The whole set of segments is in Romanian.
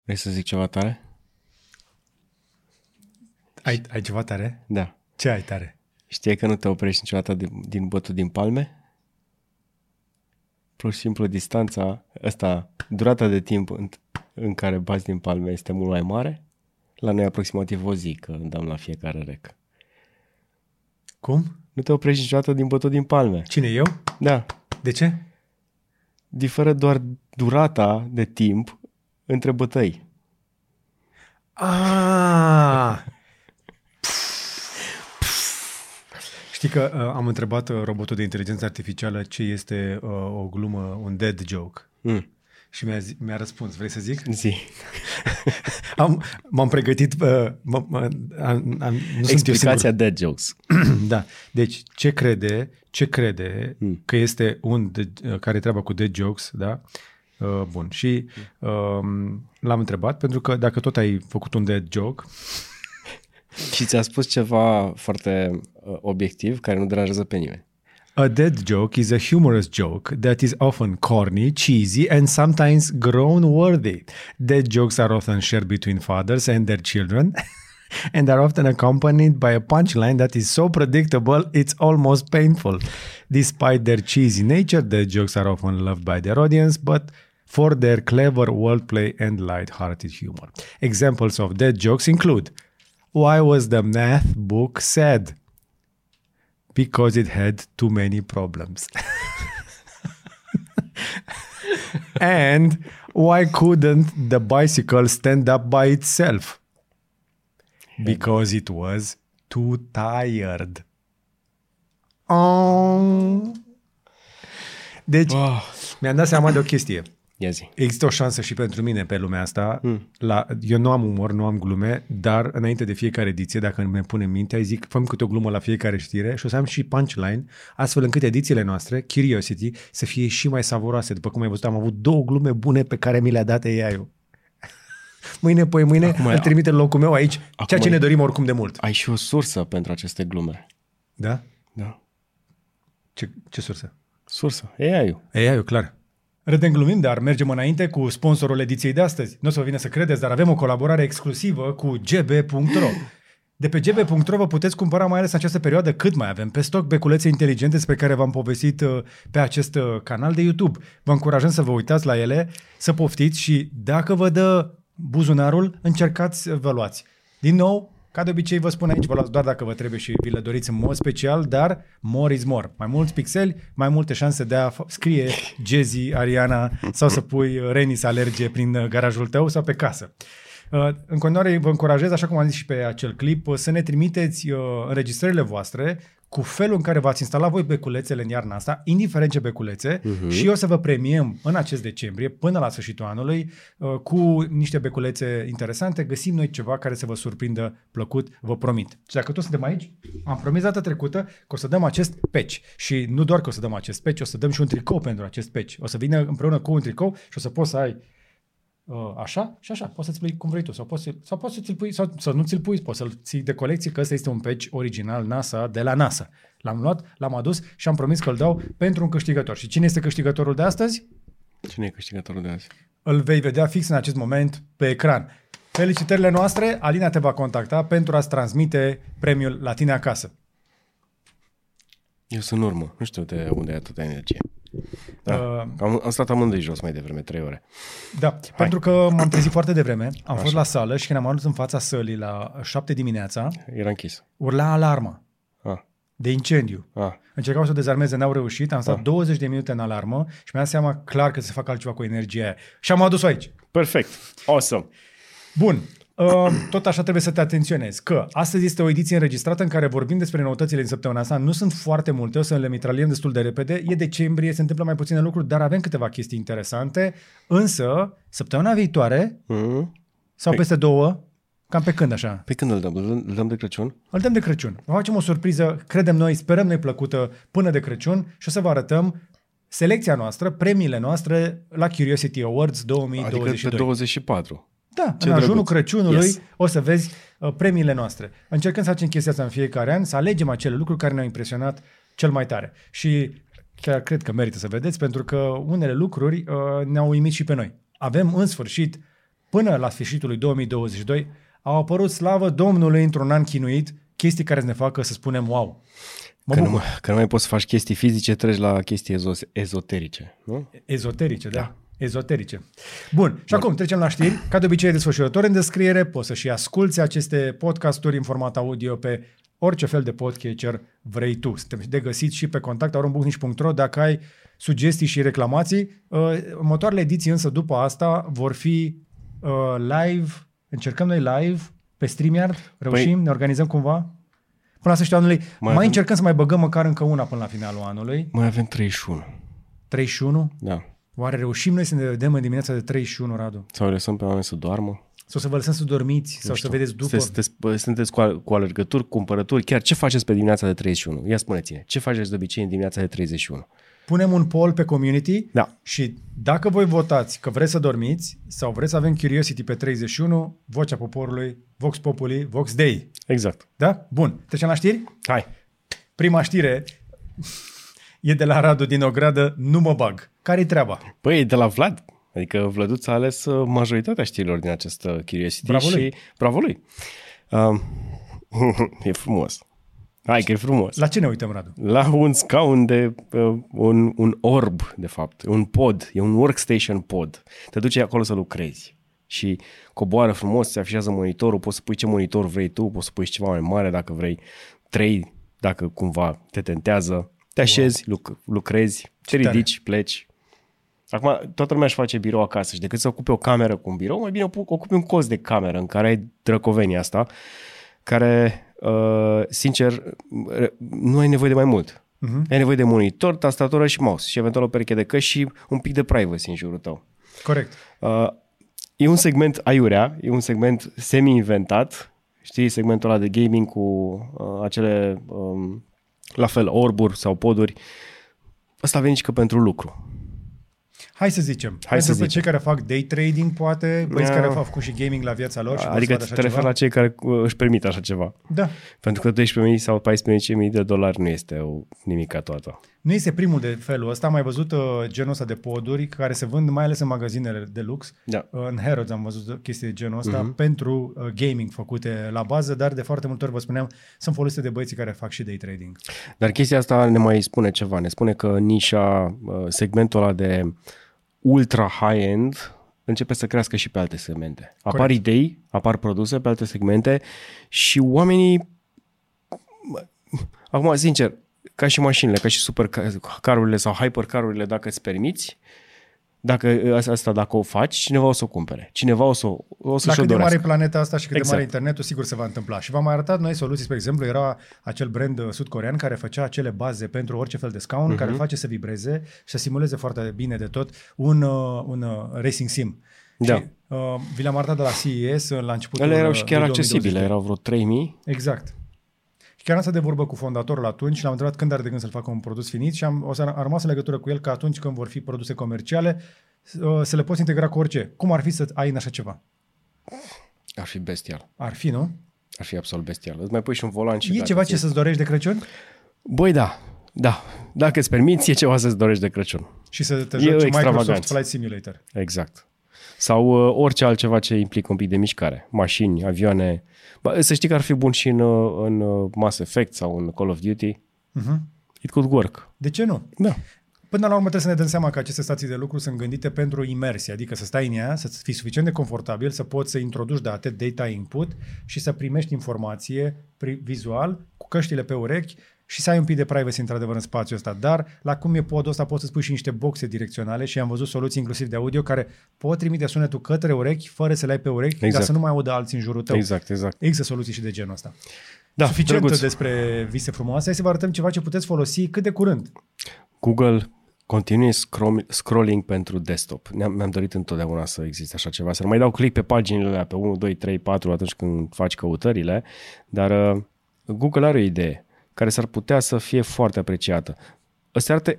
Vrei să zic ceva tare? Ai ceva tare? Da. Ce ai tare? Știi că nu te oprești niciodată din bătut din palme? Pur și simplu durata de timp în care bați din palme este mult mai mare. La noi aproximativ o zi că dăm la fiecare rec. Cum? Nu te oprești niciodată din bătut din palme. Cine, eu? Da. De ce? Diferă doar durata de timp între bătăi. Ah! Știi că am întrebat robotul de inteligență artificială ce este o glumă, un dead joke. Și mi-a răspuns. Vrei să zic? Zi. M-am pregătit. Explicația dead jokes. Da. Deci, ce crede că este care e treaba cu dead jokes, da? Bun. Și l-am întrebat, pentru că dacă tot ai făcut un dead joke... Și ți-a spus ceva foarte obiectiv, care nu deranjează pe nimeni. A dead joke is a humorous joke that is often corny, cheesy, and sometimes groan-worthy. Dead jokes are often shared between fathers and their children and are often accompanied by a punchline that is so predictable it's almost painful. Despite their cheesy nature, dead jokes are often loved by their audience, but for their clever wordplay and light-hearted humor. Examples of dead jokes include: why was the math book sad? Because it had too many problems. And why couldn't the bicycle stand up by itself? Because it was too tired. Oh. Deci, mi-am dat seama de o chestie. Ia zi. Există o șansă și pentru mine pe lumea asta. Eu nu am umor, nu am glume, dar înainte de fiecare ediție, dacă îmi pune în minte, zic, făm câte o glumă la fiecare știre și o să am și punchline, astfel încât edițiile noastre, Curiosity, să fie și mai savuroase. După cum ai văzut, am avut 2 glume bune pe care mi le-a dat AI-ul. Mâine îl trimite în locul meu aici, ceea ce ne dorim oricum de mult. Ai și o sursă pentru aceste glume. Da? Da. Ce sursă? Sursă. AI-ul. AI-ul, clar. Râdem, glumim, dar mergem înainte cu sponsorul ediției de astăzi. Nu o să vă vină să credeți, dar avem o colaborare exclusivă cu gb.ro. De pe gb.ro vă puteți cumpăra, mai ales în această perioadă, cât mai avem pe stoc beculețe inteligente despre care v-am povestit pe acest canal de YouTube. Vă încurajăm să vă uitați la ele, să poftiți și dacă vă dă buzunarul, încercați să vă luați. Din nou, ca de obicei vă spun aici, vă luați doar dacă vă trebuie și vi le doriți în mod special, dar more is more. Mai mulți pixeli, mai multe șanse de a scrie Jezi, Ariana sau să pui Reni să alerge prin garajul tău sau pe casă. În continuare vă încurajez, așa cum am zis și pe acel clip, să ne trimiteți înregistrările voastre cu felul în care v-ați instalat voi beculețele în iarna asta, indiferent ce beculețe, și o să vă premiem în acest decembrie, până la sfârșitul anului, cu niște beculețe interesante. Găsim noi ceva care să vă surprindă plăcut, vă promit. Și dacă toți suntem aici, am promis data trecută că o să dăm acest patch. Și nu doar că o să dăm acest patch, o să dăm și un tricou pentru acest patch. O să vină împreună cu un tricou și o să poți să ai așa și așa, poți să-ți pui cum vrei tu sau poți să ți-l pui sau să nu ți-l pui, poți să-l ții de colecție, că ăsta este un patch original NASA de la NASA. L-am luat, l-am adus și am promis că îl dau pentru un câștigător. Și cine este câștigătorul de astăzi? Cine e câștigătorul de azi? Îl vei vedea fix în acest moment pe ecran. Felicitările noastre, Alina te va contacta pentru a-ți transmite premiul la tine acasă. Eu sunt în urmă, nu știu de unde e atâta energie. Da. Am stat amândoi jos mai devreme, 3 ore. Da, pentru că m-am trezit foarte devreme, am fost la sală și când am ajuns în fața sălii la 7 dimineața, era închis. Urla alarma de incendiu. Încercau să o dezarmeze, n-au reușit, am stat 20 de minute în alarmă și mi-am dat seama clar că se fac altceva cu energia aia. Și am adus-o aici. Perfect, awesome. Bun. Tot așa trebuie să te atenționezi, că astăzi este o ediție înregistrată în care vorbim despre noutățile din săptămâna asta. Nu sunt foarte multe, o să le mitraliem destul de repede. E decembrie, se întâmplă mai puține lucruri, dar avem câteva chestii interesante. Însă, săptămâna viitoare, sau peste 2, cam pe când așa? Pe când îl dăm? Îl dăm de Crăciun? Îl dăm de Crăciun. Vă facem o surpriză, credem noi, sperăm noi plăcută până de Crăciun și o să vă arătăm selecția noastră, premiile noastre la Curiosity Awards 2022. Adică pe 24. Da, în ajunul Crăciunului o să vezi premiile noastre. Încercăm să facem chestia asta în fiecare an, să alegem acele lucruri care ne-au impresionat cel mai tare. Și chiar cred că merită să vedeți, pentru că unele lucruri ne-au uimit și pe noi. Avem în sfârșit până la sfârșitul lui 2022 au apărut, slavă Domnului, într-un an chinuit, chestii care să ne facă să spunem wow. Că nu mai poți să faci chestii fizice, treci la chestii ezoterice, nu? Ezoterice, da. Ezoterice. Bun, și acum trecem la știri. Ca de obicei, desfășurător în descriere, poți să și asculți aceste podcasturi în format audio pe orice fel de podcatcher vrei tu. Suntem de găsit și pe contact@buhnici.ro dacă ai sugestii și reclamații. Următoarele ediții însă după asta vor fi live. Încercăm noi live pe StreamYard? Reușim? Ne organizăm cumva? Până la sfârșitul anului. Mai încercăm să mai băgăm măcar încă una până la finalul anului. Mai avem 31. 31? Da. Oare reușim noi să ne vedem în dimineața de 31, Radu? Sau lăsăm pe oameni să doarmă? Sau să vă lăsăm să dormiți? Sau să vedeți după? Sunteți cu alergături, cumpărături. Chiar ce faceți pe dimineața de 31? Ia spuneți-ne. Ce faceți de obicei în dimineața de 31? Punem un poll pe community și dacă voi votați că vreți să dormiți sau vreți să avem Curiosity pe 31, vocea poporului, Vox Populi, Vox Dei. Exact. Da? Bun. Trecem la știri? Hai. Prima știre e de la Radu din Ogradă, nu mă bag. Care-i treaba? Păi e de la Vlad. Adică Vlăduț a ales majoritatea știrilor din această Curiosity. Bravo lui. Bravo lui. E frumos. Hai că e frumos. La ce ne uităm, Radu? La un scaun de un orb, de fapt. Un pod. E un workstation pod. Te duci acolo să lucrezi. Și coboară frumos, se afișează monitorul, poți să pui ce monitor vrei tu, poți să pui ceva mai mare dacă vrei, 3 dacă cumva te tentează. Te așezi, lucrezi, te ridici, pleci. Acum, toată lumea își face birou acasă și decât să ocupe o cameră cu un birou, mai bine ocupi un colț de cameră în care ai drăcovenia asta, care, sincer, nu ai nevoie de mai mult. Ai nevoie de monitor, tastatură și mouse și eventual o pereche de căști și un pic de privacy în jurul tău. Corect. E un segment aiurea, e un segment semi-inventat, știi, segmentul ăla de gaming cu acele, la fel, orburi sau poduri. Ăsta a venit și că pentru lucru. Hai să zicem. Pentru cei care fac day trading, poate, băieți care au făcut și gaming la viața lor. Și adică te referi la cei care își permit așa ceva. Da. Pentru că 12.000 sau 14.000 de dolari nu este nimica toată. Nu este primul de felul ăsta. Am mai văzut genul ăsta de poduri care se vând mai ales în magazinele de lux. Da. În Harrods am văzut chestii de genul ăsta pentru gaming făcute la bază, dar de foarte multe ori, vă spuneam, sunt folosite de băieții care fac și day trading. Dar chestia asta ne mai spune ceva. Ne spune că nișa, segmentul ăla de ultra high-end începe să crească și pe alte segmente. Apar idei, apar produse pe alte segmente și oamenii, acum, sincer, ca și mașinile, ca și supercarurile sau hypercarurile, dacă îți permiți, dacă o faci, cineva o să o cumpere. Cineva o să-și o dorească. La cât de mare e planeta asta și cât de mare internetul, sigur se va întâmpla. Și v-am arătat noi soluții, spre exemplu, era acel brand sud-corean care făcea acele baze pentru orice fel de scaun, care face să vibreze și să simuleze foarte bine de tot un racing sim. Da. Și, vi le-am arătat de la CES la începutul ele erau și chiar 2022. accesibile, erau vreo 3.000. Exact. Și chiar am stat de vorbă cu fondatorul atunci și l-am întrebat când are de gând să-l facă un produs finit și am rămas în legătură cu el că atunci când vor fi produse comerciale să le poți integra cu orice. Cum ar fi să ai în așa ceva? Ar fi bestial. Ar fi, nu? Ar fi absolut bestial. Îți mai pui și un volan și... E ceva ce să-ți dorești de Crăciun? Băi, da. Dacă îți permiți, e ceva să-ți dorești de Crăciun. Și să te joci Microsoft Flight Simulator. Exact. Sau orice altceva ce implică un pic de mișcare. Mașini, avioane. Să știi că ar fi bun și în Mass Effect sau în Call of Duty. It could work. De ce nu? Da. Până la urmă trebuie să ne dăm seama că aceste stații de lucru sunt gândite pentru imersie, adică să stai în ea, să fii suficient de confortabil, să poți să introduci data input și să primești informație vizual cu căștile pe urechi și să ai un pic de privacy într-adevăr în spațiul ăsta. Dar la cum e podul ăsta poți să spui și niște boxe direcționale și am văzut soluții inclusiv de audio care pot trimite sunetul către urechi fără să le ai pe urechi, dar să nu mai audă alții în jurul tău. Exact. Există soluții și de genul ăsta. Da, suficient drăguț. despre vise frumoase. Hai să vă arătăm ceva ce puteți folosi cât de curând. Google Continuous scrolling pentru desktop. Mi-am dorit întotdeauna să existe așa ceva. Să nu mai dau click pe paginile alea, pe 1, 2, 3, 4 atunci când faci căutările, dar Google are o idee care s-ar putea să fie foarte apreciată. Îți arată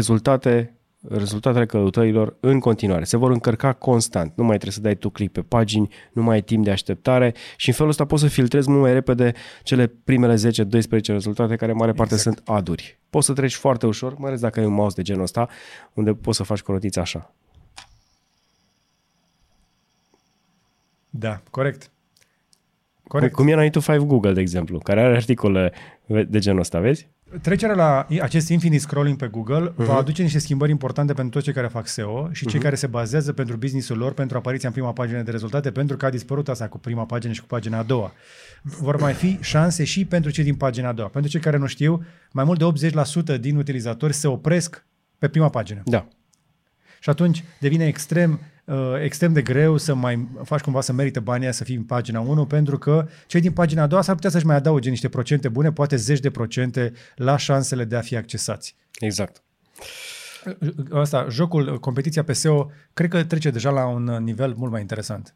rezultatele căutărilor în continuare. Se vor încărca constant. Nu mai trebuie să dai tu click pe pagini, nu mai ai timp de așteptare și în felul ăsta poți să filtrezi mult mai repede cele primele 10-12 rezultate care în mare parte sunt ad-uri. Poți să treci foarte ușor, mai ales dacă ai un mouse de genul ăsta, unde poți să faci cu rotița așa. Da, corect. Cum e 9 to 5 Google, de exemplu, care are articole de genul ăsta, vezi? Trecerea la acest infinite scrolling pe Google va aduce niște schimbări importante pentru toți cei care fac SEO și cei care se bazează pentru business-ul lor, pentru apariția în prima pagină de rezultate, pentru că a dispărut asta cu prima pagină și cu pagina a doua. Vor mai fi șanse și pentru cei din pagina a doua. Pentru cei care nu știu, mai mult de 80% din utilizatori se opresc pe prima pagină. Da. Și atunci devine extrem de greu să mai faci cumva să merite banii să fii în pagina 1, pentru că cei din pagina a doua s-ar putea să-și mai adauge niște procente bune, poate 10% la șansele de a fi accesați. Exact. Asta, competiția pe SEO, cred că trece deja la un nivel mult mai interesant.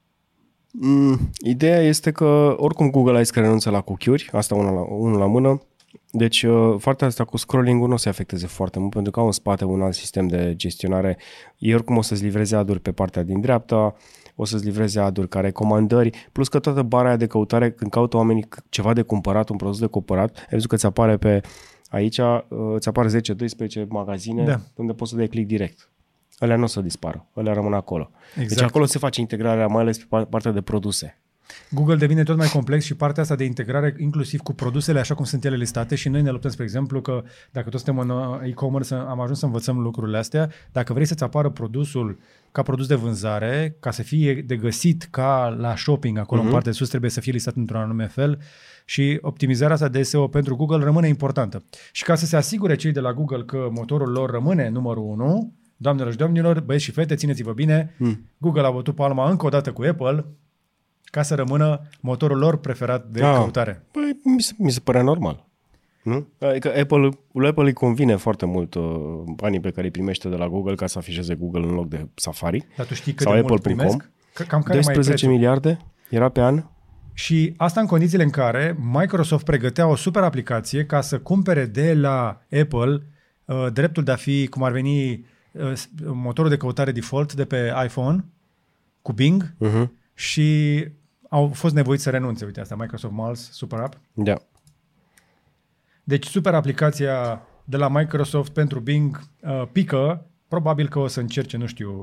Ideea este că oricum Google a zis că renunță la cookie-uri, asta unul la mână, deci partea asta cu scrolling-ul nu o să afecteze foarte mult, pentru că au în spate un alt sistem de gestionare. Ei oricum o să-ți livreze ad-uri pe partea din dreapta, o să-ți livreze ad-uri ca recomandări, plus că toată bara aia de căutare, când caută oamenii ceva de cumpărat, un produs de cumpărat, ai văzut că îți apare aici, îți apare 10-12 magazine unde poți să dai click direct. Alea nu o să dispară, alea rămân acolo. Exact. Deci acolo se face integrarea, mai ales pe partea de produse. Google devine tot mai complex și partea asta de integrare inclusiv cu produsele așa cum sunt ele listate și noi ne luptăm, spre exemplu, că dacă toți suntem în e-commerce, am ajuns să învățăm lucrurile astea, dacă vrei să-ți apară produsul ca produs de vânzare, ca să fie de găsit ca la shopping acolo în partea de sus, trebuie să fie listat într-un anume fel și optimizarea asta de SEO pentru Google rămâne importantă. Și ca să se asigure cei de la Google că motorul lor rămâne numărul 1, doamnelor și domnilor, băieți și fete, țineți-vă bine, Google a bătut palma încă o dată cu Apple ca să rămână motorul lor preferat de căutare. Păi, mi se părea normal. Nu? Adică Apple îi convine foarte mult banii pe care îi primește de la Google ca să afișeze Google în loc de Safari. Dar tu știi cât sau de mult primesc? Cam care 12 miliarde era pe an. Și asta în condițiile în care Microsoft pregătea o super aplicație ca să cumpere de la Apple dreptul de a fi, cum ar veni, motorul de căutare default de pe iPhone cu Bing și au fost nevoiți să renunțe. Uite asta, Microsoft Miles, super app. Da. Deci super aplicația de la Microsoft pentru Bing pică. Probabil că o să încerce, nu știu,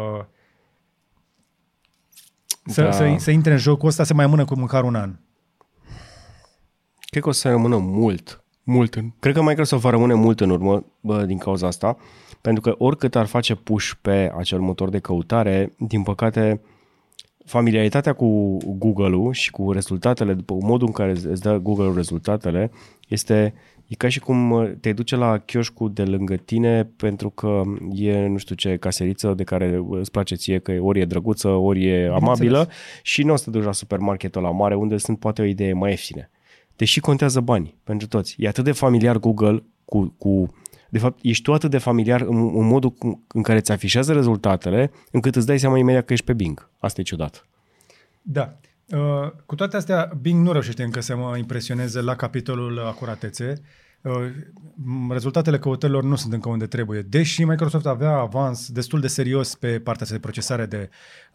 să intre în jocul ăsta, să mai rămână cu măcar un an. Cred că o să rămână mult. Cred că Microsoft va rămâne mult în urmă din cauza asta, pentru că oricât ar face push pe acel motor de căutare, din păcate, familiaritatea cu Google-ul și cu rezultatele, după modul în care îți dă Google-ul rezultatele, e ca și cum te duce la chioșcul de lângă tine pentru că e nu știu ce caseriță de care îți place ție, că ori e drăguță, ori e amabilă și nu o să te duci la supermarketul la mare unde sunt poate o idee mai ieftine. Deși contează bani pentru toți. E atât de familiar Google de fapt, ești tu atât de familiar în modul în care îți afișează rezultatele, încât îți dai seama imediat că ești pe Bing. Asta e ciudat. Da. Cu toate astea, Bing nu reușește încă să mă impresioneze la capitolul acuratețe. Rezultatele căutărilor nu sunt încă unde trebuie. Deși Microsoft avea avans destul de serios pe partea de procesare de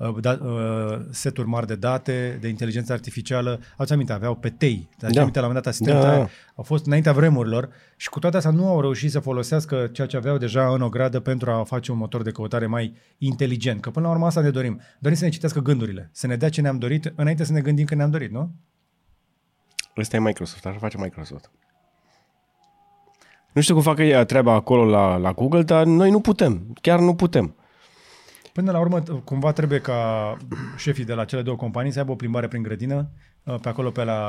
seturi mari de date, de inteligență artificială. Ați aminte, aveau pe TEI. Aminte, la un moment dat asistenta au fost înaintea vremurilor și cu toate astea nu au reușit să folosească ceea ce aveau deja în ogradă pentru a face un motor de căutare mai inteligent. Că până la urmă asta ne dorim. Dorim să ne citească gândurile, să ne dea ce ne-am dorit înainte să ne gândim că ne-am dorit, nu? Ăsta e Microsoft, așa face Microsoft. Nu știu cum fac ea treaba acolo la Google, dar noi nu putem. Chiar nu putem. Până la urmă, cumva trebuie ca șefii de la cele două companii să aibă o plimbare prin grădină, pe acolo,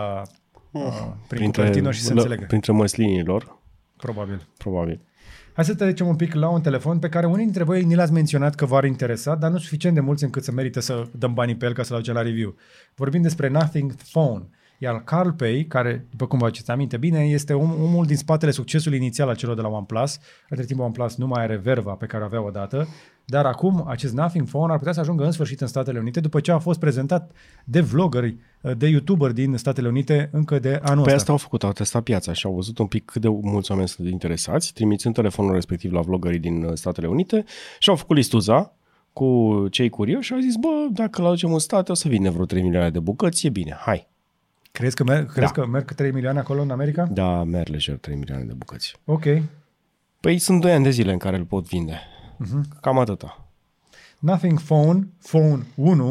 prin Cupertino și să înțelegă. Printre măslinilor. Probabil. Hai să trecem un pic la un telefon pe care unii dintre voi ni l-ați menționat că v-ar interesa, dar nu suficient de mulți încât să merită să dăm banii pe el ca să-l aducem la review. Vorbim despre Nothing Phone. Iar Carl Pei, care, după cum vă aduceți aminte bine, este omul din spatele succesului inițial al celor de la OnePlus. Între timp OnePlus nu mai are verva pe care o avea odată, dar acum acest Nothing Phone ar putea să ajungă în sfârșit în Statele Unite după ce a fost prezentat de vloggeri, de youtuberi din Statele Unite încă de anul ăsta. Asta au testat piața și au văzut un pic cât de mulți oameni sunt interesați, trimițând telefonul respectiv la vloggerii din Statele Unite și au făcut listuța cu cei curioși și au zis, dacă l-aducem în state o să vină vreo 3 milioane de bucăți, e bine, hai. Crezi că merg 3 milioane acolo în America? Da, merg lejer 3 milioane de bucăți. Ok. Păi sunt 2 ani de zile în care îl pot vinde. Cam atâta. Nothing Phone 1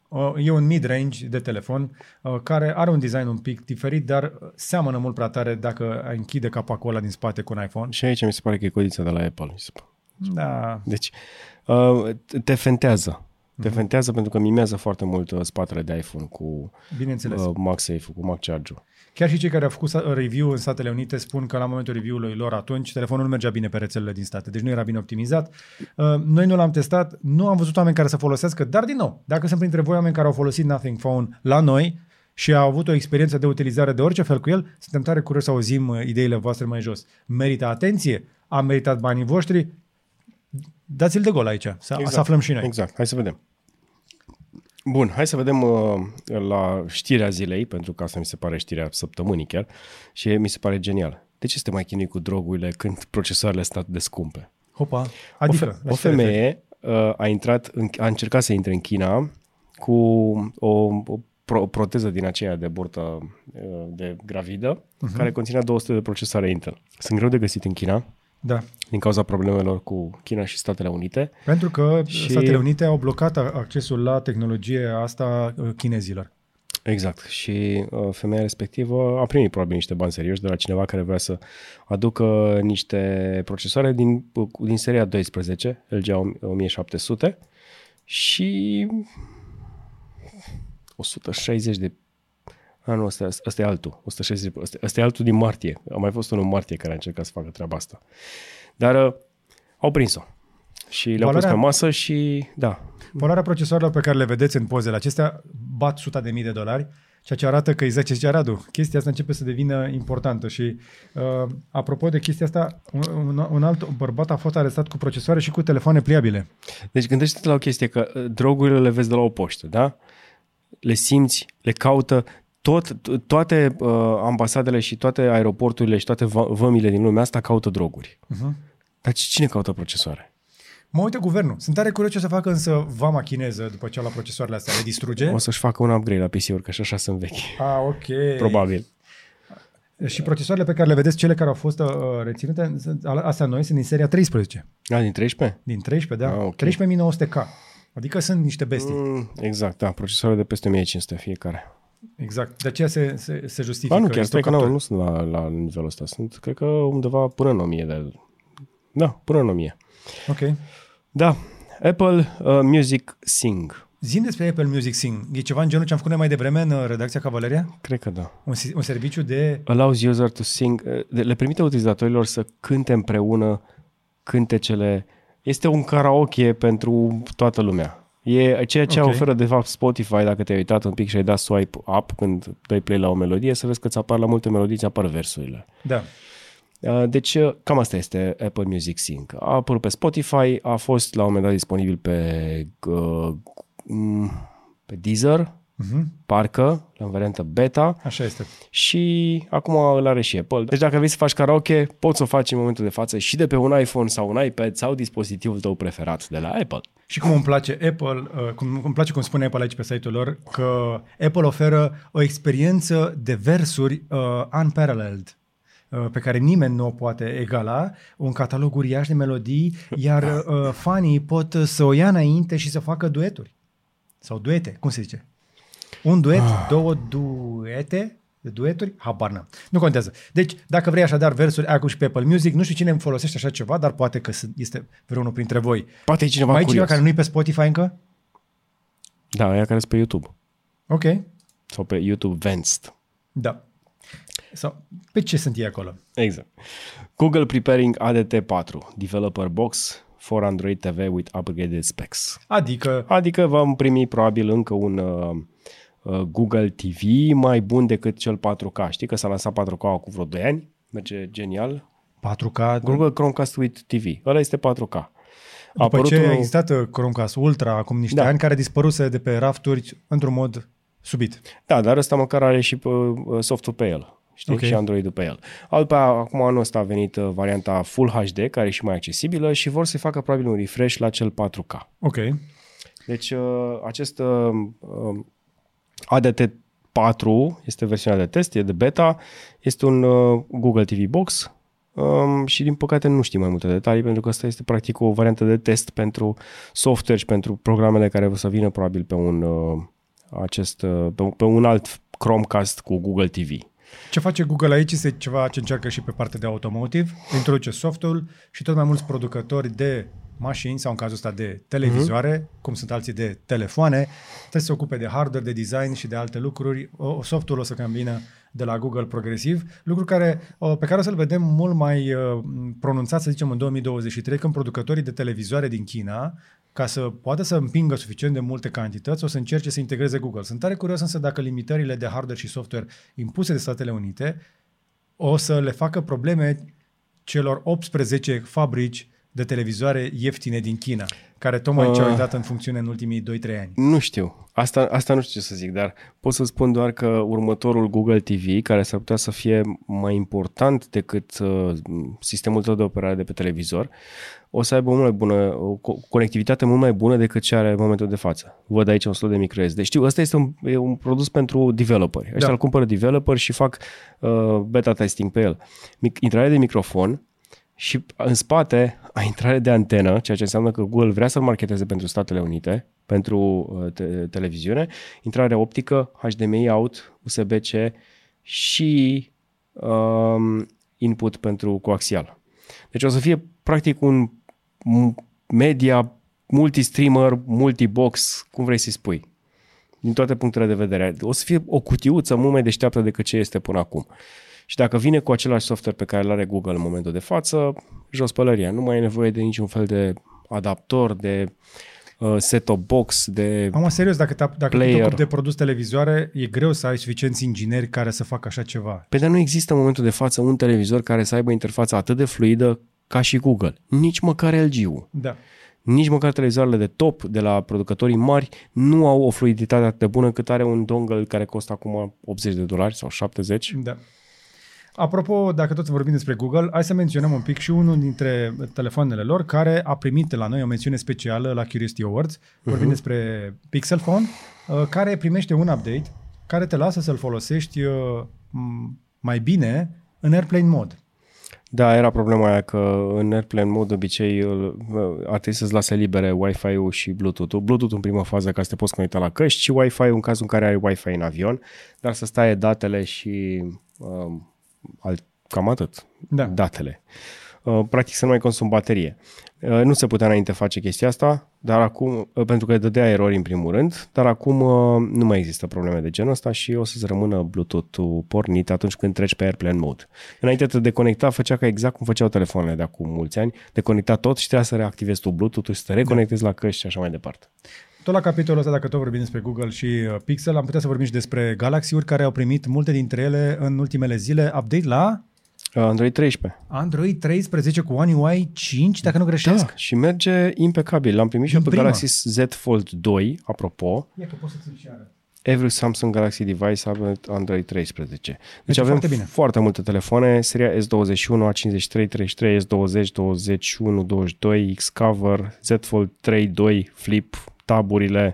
E un mid-range de telefon care are un design un pic diferit, dar seamănă mult prea tare dacă ai închide capacul ăla din spate cu un iPhone. Și aici mi se pare că e codița de la Apple. Da. Deci te fentează. Te fentează pentru că mimează foarte mult spatele de iPhone cu MagSafe, cu MagCharge-ul. Chiar și cei care au făcut review în Statele Unite spun că la momentul review-ului lor atunci telefonul nu mergea bine pe rețelele din state, deci nu era bine optimizat. Noi nu l-am testat, nu am văzut oameni care să folosească, dar din nou, dacă sunt printre voi oameni care au folosit Nothing Phone la noi și au avut o experiență de utilizare de orice fel cu el, suntem tare curioși să auzim ideile voastre mai jos. Merită atenție? A meritat banii voștri? Dați-l de gol aici, să aflăm și noi. Exact, hai să vedem. Bun, hai să vedem la știrea zilei, pentru că asta mi se pare știrea săptămânii chiar și mi se pare genial. De ce să te mai chinui cu drogurile când procesoarele sunt atât de scumpe? Hopa, adică... O femeie a încercat să intre în China cu o proteză din aceea de burtă de gravidă, care conținea 200 de procesoare Intel. Sunt greu de găsit în China. Da. Din cauza problemelor cu China și Statele Unite. Pentru că Statele Unite au blocat accesul la tehnologie asta chinezilor. Exact. Și femeia respectivă a primit probabil niște bani serioși de la cineva care vrea să aducă niște procesoare din seria 12, LG 1700 și 160 de... nu, ăsta e altul. 160, ăsta e altul din martie. A mai fost unul în martie care a încercat să facă treaba asta. Dar au prins-o. Și le-au pus pe masă și da. Valoarea procesoarelor pe care le vedeți în pozele acestea bat $100.000, ceea ce arată că exact ce zicea Radu. Chestia asta începe să devină importantă și apropo de chestia asta, un alt bărbat a fost arestat cu procesoare și cu telefoane pliabile. Deci gândește-te la o chestie, că drogurile le vezi de la o poștă, da? Le simți, le caută, toate ambasadele și toate aeroporturile și toate vămile din lumea asta caută droguri. Dar cine caută procesoare? Mă uite guvernul. Sunt tare curios ce să facă însă vama chineză după ce au luat procesoarele astea. Le distruge? O să-și facă un upgrade la PC-uri, că și așa sunt vechi. Ok. Probabil. Și procesoarele pe care le vedeți, cele care au fost reținute, astea noi, sunt din seria 13. Din 13? Din 13, da. Okay. 13900K. Adică sunt niște bestii. Exact, da. Procesoare de peste 1500 fiecare. Exact. De aceea se justifică. Nu chiar, stai că nu sunt la nivelul ăsta. Sunt, cred că undeva până în 1000 Da, până în 1000. Ok. Da. Apple Music Sing. Zi-mi despre Apple Music Sing. E ceva în genul ce am făcut noi mai devreme în redacția Cavaleria? Cred că da. Un serviciu de... Allows user to sing. Le permite utilizatorilor să cânte împreună cântecele. Este un karaoke pentru toată lumea. E ceea ce oferă de fapt Spotify, dacă te-ai uitat un pic și ai dat swipe up când dai play la o melodie, să vezi că ți apar la multe melodii, ți apar versurile. Da. Deci cam asta este Apple Music Sync. A apărut pe Spotify, a fost la un moment dat disponibil pe Deezer, parcă, în variantă beta. Așa este. Și acum îl are și Apple. Deci dacă vrei să faci karaoke, poți să o faci în momentul de față și de pe un iPhone sau un iPad sau dispozitivul tău preferat de la Apple. Și cum îmi place Apple, îmi place cum spune Apple aici pe site-ul lor, că Apple oferă o experiență de versuri unparalleled, pe care nimeni nu o poate egala, un catalog uriaș de melodii, iar fanii pot să o ia înainte și să facă dueturi. Sau duete, cum se zice? Un duet, două dueturi, habar n-am. Nu contează. Deci, dacă vrei așadar versuri, ai acum și pe Apple Music, nu știu cine îmi folosește așa ceva, dar poate că este vreunul printre voi. Poate e cineva mai curios. Cineva care nu e pe Spotify încă? Da, aia care sunt pe YouTube. Ok. Sau pe YouTube Vanced. Da. Sau pe ce sunt ei acolo? Exact. Google preparing ADT4, Developer Box for Android TV with upgraded specs. Adică vom primi probabil încă un Google TV mai bun decât cel 4K. Știi că s-a lansat 4K acum vreo 2 ani? Merge genial. 4K? Google Chromecast with TV. Ăla este 4K. După ce a existat Chromecast Ultra acum niște ani, care dispăruse de pe rafturi într-un mod subit. Da, dar ăsta măcar are și softul pe el. Știi? Okay. Și Android-ul pe el. Acum anul ăsta a venit varianta Full HD, care e și mai accesibilă și vor să facă probabil un refresh la cel 4K. Ok. Deci acest ADT4 este versiunea de test, e de beta, este un Google TV Box și din păcate nu știm mai multe detalii pentru că asta este practic o variantă de test pentru software și pentru programele care o să vină probabil pe un pe un alt Chromecast cu Google TV. Ce face Google aici este ceva ce încearcă și pe partea de automotive, introduce softul și tot mai mulți producători de mașini sau în cazul ăsta de televizoare, cum sunt alții de telefoane, trebuie să se ocupe de hardware, de design și de alte lucruri. Softul o să cam vină de la Google progresiv, lucru pe care o să-l vedem mult mai pronunțat, să zicem, în 2023, când producătorii de televizoare din China, ca să poată să împingă suficient de multe cantități, o să încerce să integreze Google. Sunt tare curios însă dacă limitările de hardware și software impuse de Statele Unite o să le facă probleme celor 18 fabrici de televizoare ieftine din China, care tocmai ce au intrat în funcțiune în ultimii 2-3 ani. Nu știu. Asta nu știu ce să zic, dar pot să spun doar că următorul Google TV, care s-ar putea să fie mai important decât sistemul tău de operare de pe televizor, o să aibă o conectivitate mult mai bună decât ce are în momentul de față. Văd aici un slot de microSD. Știu, ăsta este un produs pentru developeri. Ăștia îl cumpără developeri și fac beta testing pe el. Intrare de microfon, și în spate a intrare de antenă, ceea ce înseamnă că Google vrea să-l marketeze pentru Statele Unite, pentru televiziune, intrare optică, HDMI out, USB-C și input pentru coaxial. Deci o să fie practic un media multi-streamer, multi-box, cum vrei să-i spui, din toate punctele de vedere. O să fie o cutiuță mult mai deșteaptă decât ce este până acum. Și dacă vine cu același software pe care îl are Google în momentul de față, jos pălăria. Nu mai e nevoie de niciun fel de adaptor, de set-top box, de serios, dacă te player. ocupi de produs televizoare, e greu să ai suficienți ingineri care să facă așa ceva. Pe dar nu există în momentul de față un televizor care să aibă interfața atât de fluidă ca și Google. Nici măcar LG-ul. Da. Nici măcar televizoarele de top de la producătorii mari nu au o fluiditate atât de bună cât are un dongle care costă acum $80 sau 70. Da. Apropo, dacă tot vorbim despre Google, hai să menționăm un pic și unul dintre telefoanele lor care a primit de la noi o mențiune specială la Curiosity Awards. Vorbim despre Pixel Phone, care primește un update care te lasă să-l folosești mai bine în Airplane Mode. Da, era problema aia că în Airplane Mode de obicei ar trebui să-ți lase libere Wi-Fi-ul și Bluetooth-ul. Bluetooth în prima fază ca să te poți conecta la căști și Wi-Fi în cazul în care ai Wi-Fi în avion, dar să stai datele și cam atât, da. Datele. Practic să nu mai consum baterie. Nu se putea înainte face chestia asta, dar acum, pentru că dădea erori în primul rând, dar acum nu mai există probleme de genul ăsta și o să-ți rămână Bluetooth-ul pornit atunci când treci pe Airplane Mode. Înainte de te deconecta, făcea ca exact cum făceau telefoanele de acum mulți ani, deconecta tot și trebuia să reactivezi tu Bluetooth-ul și să te reconectezi la căști și așa mai departe. Tot la capitolul ăsta, dacă tot vorbim despre Google și Pixel, am putea să vorbim și despre Galaxy-uri care au primit multe dintre ele în ultimele zile update la Android 13. Android 13 cu One UI 5, dacă nu greșesc. Da, și merge impecabil. L-am primit și eu pe Galaxy Z Fold 2, apropo. Ia că poți să ți-l și arăt. Every Samsung Galaxy device are Android 13. Deci avem foarte bine. Foarte multe telefoane, seria S21, A53, 33, S20, 21, 22, Xcover, Z Fold 3, 2, Flip, taburile.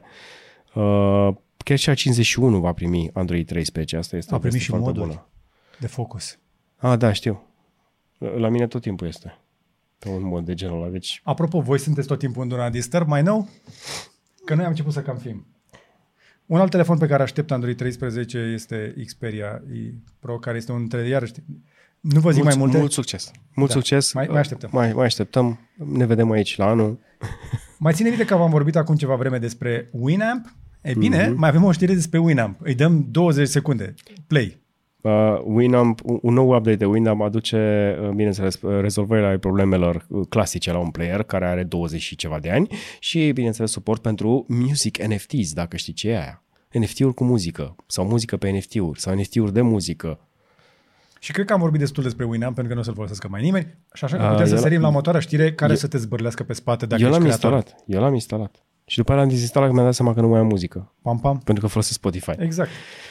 Chiar și A51 va primi Android 13. Asta este a primit și foarte modul bună. De focus. Da, știu. La mine tot timpul este pe un mod de genul ăla. Deci... Apropo, voi sunteți tot timpul în Do Not Disturb, mai nou? Că noi am început să cam fim. Un alt telefon pe care aștept Android 13 este Xperia Pro, care este un iarăși. Nu vă zic mai multe. Mult succes. Mult succes. Mai așteptăm. Mai așteptăm. Ne vedem aici la anul. Mai ține minte că v-am vorbit acum ceva vreme despre Winamp? E bine, mai avem o știre despre Winamp. Îi dăm 20 secunde. Play. Winamp, un nou update de Winamp aduce, bineînțeles, rezolvarea problemelor clasice la un player care are 20 și ceva de ani și, bineînțeles, suport pentru music NFTs, dacă știi ce e aia. NFT-uri cu muzică sau muzică pe NFT-uri sau NFT-uri de muzică. Și cred că am vorbit destul despre Winamp pentru că nu o să-l folosească mai nimeni și așa că putem să sărim la următoarea știre care să te zbârlească pe spate dacă ești creator. Eu l-am instalat. Și după aia l-am dezinstalat că mi-am dat seama că nu mai am muzică. Pam, pam. Pentru că folosesc Spotify. Exact.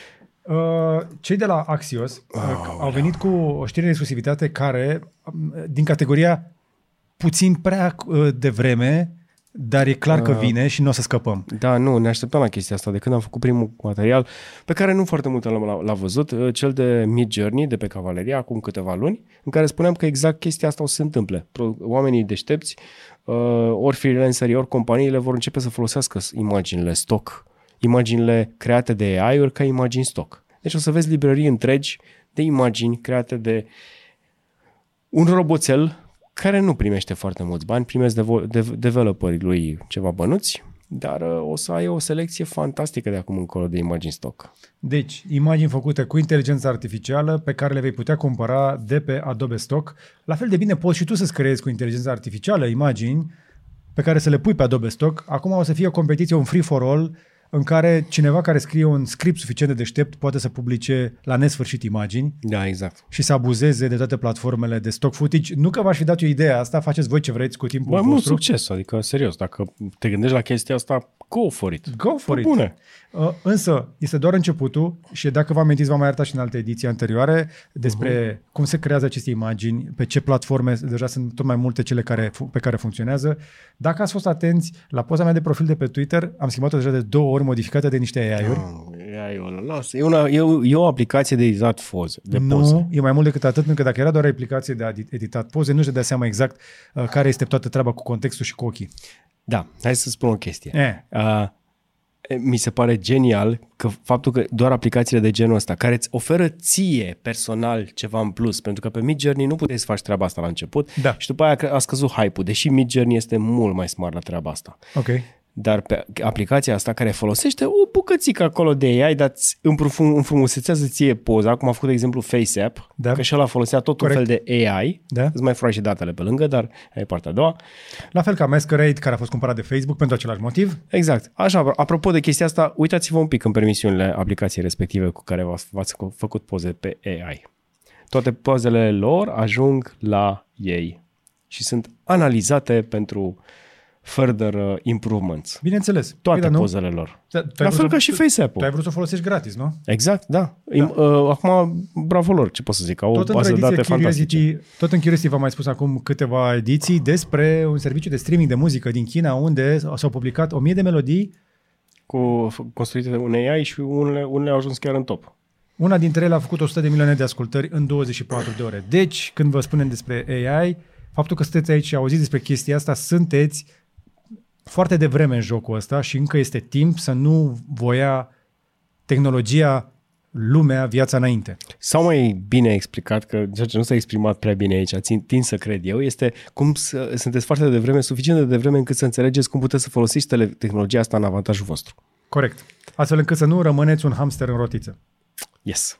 Cei de la Axios au venit cu o știre de exclusivitate care, din categoria puțin prea devreme, dar e clar că vine și nu o să scăpăm. Da, nu, ne așteptam la chestia asta. De când am făcut primul material, pe care nu foarte mult l-a văzut, cel de Midjourney, de pe Cavaleria, acum câteva luni, în care spuneam că exact chestia asta o să se întâmple. Oamenii deștepți, ori freelancerii, ori companiile vor începe să folosească imaginile stock, imaginile create de AI-uri ca imagini stock. Deci o să vezi librării întregi de imagini create de un roboțel care nu primește foarte mulți bani, primesc developerii lui ceva bănuți, dar o să ai o selecție fantastică de acum încolo de imagini stock. Deci, imagini făcute cu inteligență artificială pe care le vei putea cumpăra de pe Adobe Stock. La fel de bine poți și tu să-ți creezi cu inteligență artificială imagini pe care să le pui pe Adobe Stock. Acum o să fie o competiție, un free-for-all, în care cineva care scrie un script suficient de deștept poate să publice la nesfârșit imagini. Da, exact. Și să abuzeze de toate platformele de stock footage. Nu că v-aș fi dat eu ideea asta, faceți voi ce vreți cu timpul vostru. Mult succes, adică serios, dacă te gândești la chestia asta, go for it. Go for it. Bune. Însă, este doar începutul și dacă vă amintiți, v-am mai arătat și în alte ediții anterioare despre cum se creează aceste imagini, pe ce platforme, deja sunt tot mai multe cele pe care funcționează. Dacă ați fost atenți, la poza mea de profil de pe Twitter, am schimbat-o deja de 2 ori modificată de niște AI-uri. E o aplicație de editat poze. Nu, e mai mult decât atât, pentru că dacă era doar o aplicație de editat poze, nu-și dădea seama exact care este toată treaba cu contextul și cu ochii. Da, hai să spun o chestie. Mi se pare genial că faptul că doar aplicațiile de genul ăsta, care îți oferă ție personal ceva în plus, pentru că pe Midjourney nu puteai să faci treaba asta la început, da. Și după aia a scăzut hype-ul, deși Midjourney este mult mai smart la treaba asta. Ok. Dar pe aplicația asta care folosește o bucățică acolo de AI, dar îți înfrumusețează ție poza, cum a făcut de exemplu FaceApp, da. Că și ăla folosea tot un fel de AI, da. Îți mai fura și datele pe lângă, dar aia e partea a doua. La fel ca Masquerade, care a fost cumpărat de Facebook pentru același motiv. Exact. Așa, apropo de chestia asta, uitați-vă un pic în permisiunile aplicației respective cu care v-ați făcut poze pe AI. Toate pozele lor ajung la ei și sunt analizate pentru further improvements. Bineînțeles. Toate pozele lor. La fel ca și FaceApp-ul. Tu ai vrut să o folosești gratis, nu? Exact, da. Acum, bravo lor, ce pot să zic, au o bază de date fantastice. Tot în Curiosity v-am mai spus acum câteva ediții despre un serviciu de streaming de muzică din China, unde s-au publicat 1000 de melodii construite de un AI și unele au ajuns chiar în top. Una dintre ele a făcut 100 de milioane de ascultări în 24 de ore. Deci, când vă spunem despre AI, faptul că sunteți aici și auziți despre chestia asta, sunteți foarte devreme în jocul ăsta și încă este timp să nu voia tehnologia, lumea, viața înainte. Sau mai bine explicat, că ceea ce nu s-a exprimat prea bine aici, tind să cred eu, este cum sunteți foarte devreme, suficient de devreme încât să înțelegeți cum puteți să folosiți tehnologia asta în avantajul vostru. Corect. Astfel încât să nu rămâneți un hamster în rotiță. Yes.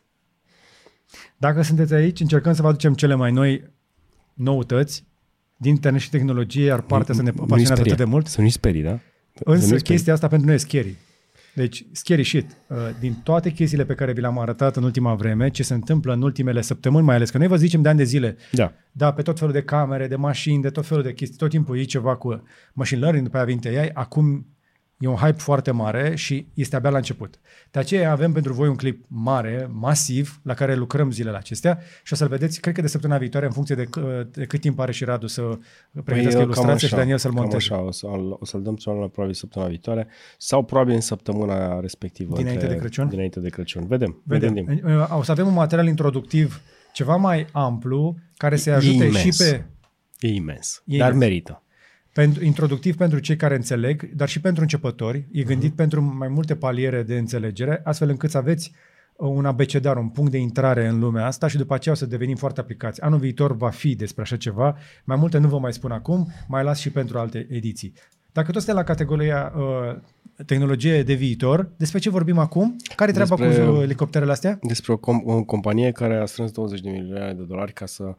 Dacă sunteți aici, încercăm să vă aducem cele mai noi noutăți din internet și tehnologie, iar partea să ne pasionează atât de mult. Să nu-i sperii, da? Însă chestia asta pentru noi e scary. Deci, scary shit. Din toate chestiile pe care vi le-am arătat în ultima vreme, ce se întâmplă în ultimele săptămâni, mai ales că noi vă zicem de ani de zile, da, pe tot felul de camere, de mașini, de tot felul de chestii, tot timpul e ceva cu machine learning, după aia vine AI, acum e un hype foarte mare și este abia la început. De aceea avem pentru voi un clip mare, masiv, la care lucrăm zilele acestea și o să-l vedeți, cred că de săptămâna viitoare, în funcție de cât timp are și Radu să pregătească ilustrația și Daniel să-l monteze. Așa, o să-l dăm probabil săptămâna viitoare sau probabil în săptămâna respectivă. Dinainte de Crăciun? Dinainte de Crăciun. Vedem. O să avem un material introductiv ceva mai amplu, care să ajute și pe... E imens, dar merită. Introductiv pentru cei care înțeleg, dar și pentru începători. E gândit pentru mai multe paliere de înțelegere, astfel încât să aveți un abecedar, un punct de intrare în lumea asta și după aceea o să devenim foarte aplicați. Anul viitor va fi despre așa ceva. Mai multe nu vă mai spun acum, mai las și pentru alte ediții. Dacă tot suntem la categoria tehnologie de viitor, despre ce vorbim acum? Care e treaba cu elicopterele astea? Despre o companie care a strâns 20 de milioane de dolari ca să...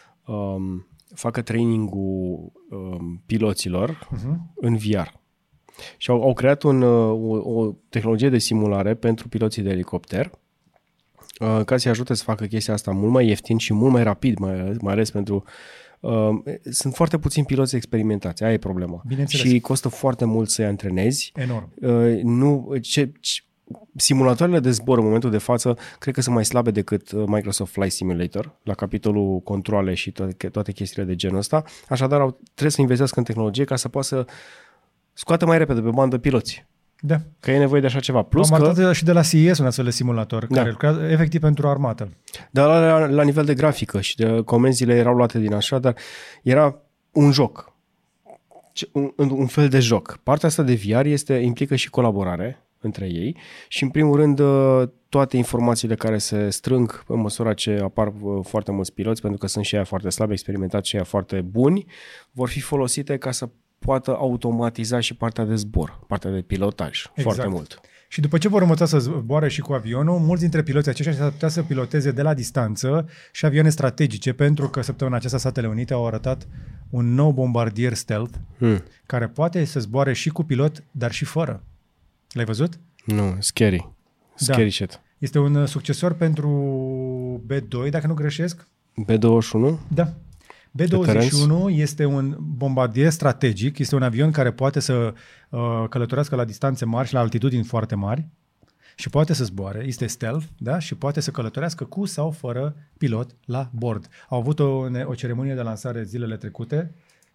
facă training-ul piloților în VR. Și au creat o tehnologie de simulare pentru piloții de elicopter ca să-i ajute să facă chestia asta mult mai ieftin și mult mai rapid, mai ales pentru... sunt foarte puțini piloți experimentați, aia e problema. Și costă foarte mult să-i antrenezi. Enorm. Simulatoarele de zbor în momentul de față cred că sunt mai slabe decât Microsoft Flight Simulator la capitolul controle și toate chestiile de genul ăsta. Așadar trebuie să investească în tehnologie ca să poată să scoată mai repede pe bandă piloți. Da. Că e nevoie de așa ceva. Plus am arătat și de la CES un astfel de simulator care lucrează efectiv pentru armată. Dar la nivel de grafică și de comenzile erau luate din așa, dar era un joc. Un fel de joc. Partea asta de VR implică și colaborare între ei și, în primul rând, toate informațiile care se strâng în măsura ce apar foarte mulți piloți, pentru că sunt și aia foarte slabi, experimentați și aia foarte buni, vor fi folosite ca să poată automatiza și partea de zbor, partea de pilotaj, foarte mult. Și după ce vor învăța să zboare și cu avionul, mulți dintre piloții aceștia s-ar putea să piloteze de la distanță și avioane strategice, pentru că săptămâna aceasta Statele Unite au arătat un nou bombardier stealth care poate să zboare și cu pilot, dar și fără. L-ai văzut? Nu, scary. Scary shit. Este un succesor pentru B-2, dacă nu greșesc. B-21? Da. B-21 este un bombardier strategic, este un avion care poate să călătorească la distanțe mari și la altitudini foarte mari și poate să zboare, este stealth, da? Și poate să călătorească cu sau fără pilot la bord. Au avut o ceremonie de lansare zilele trecute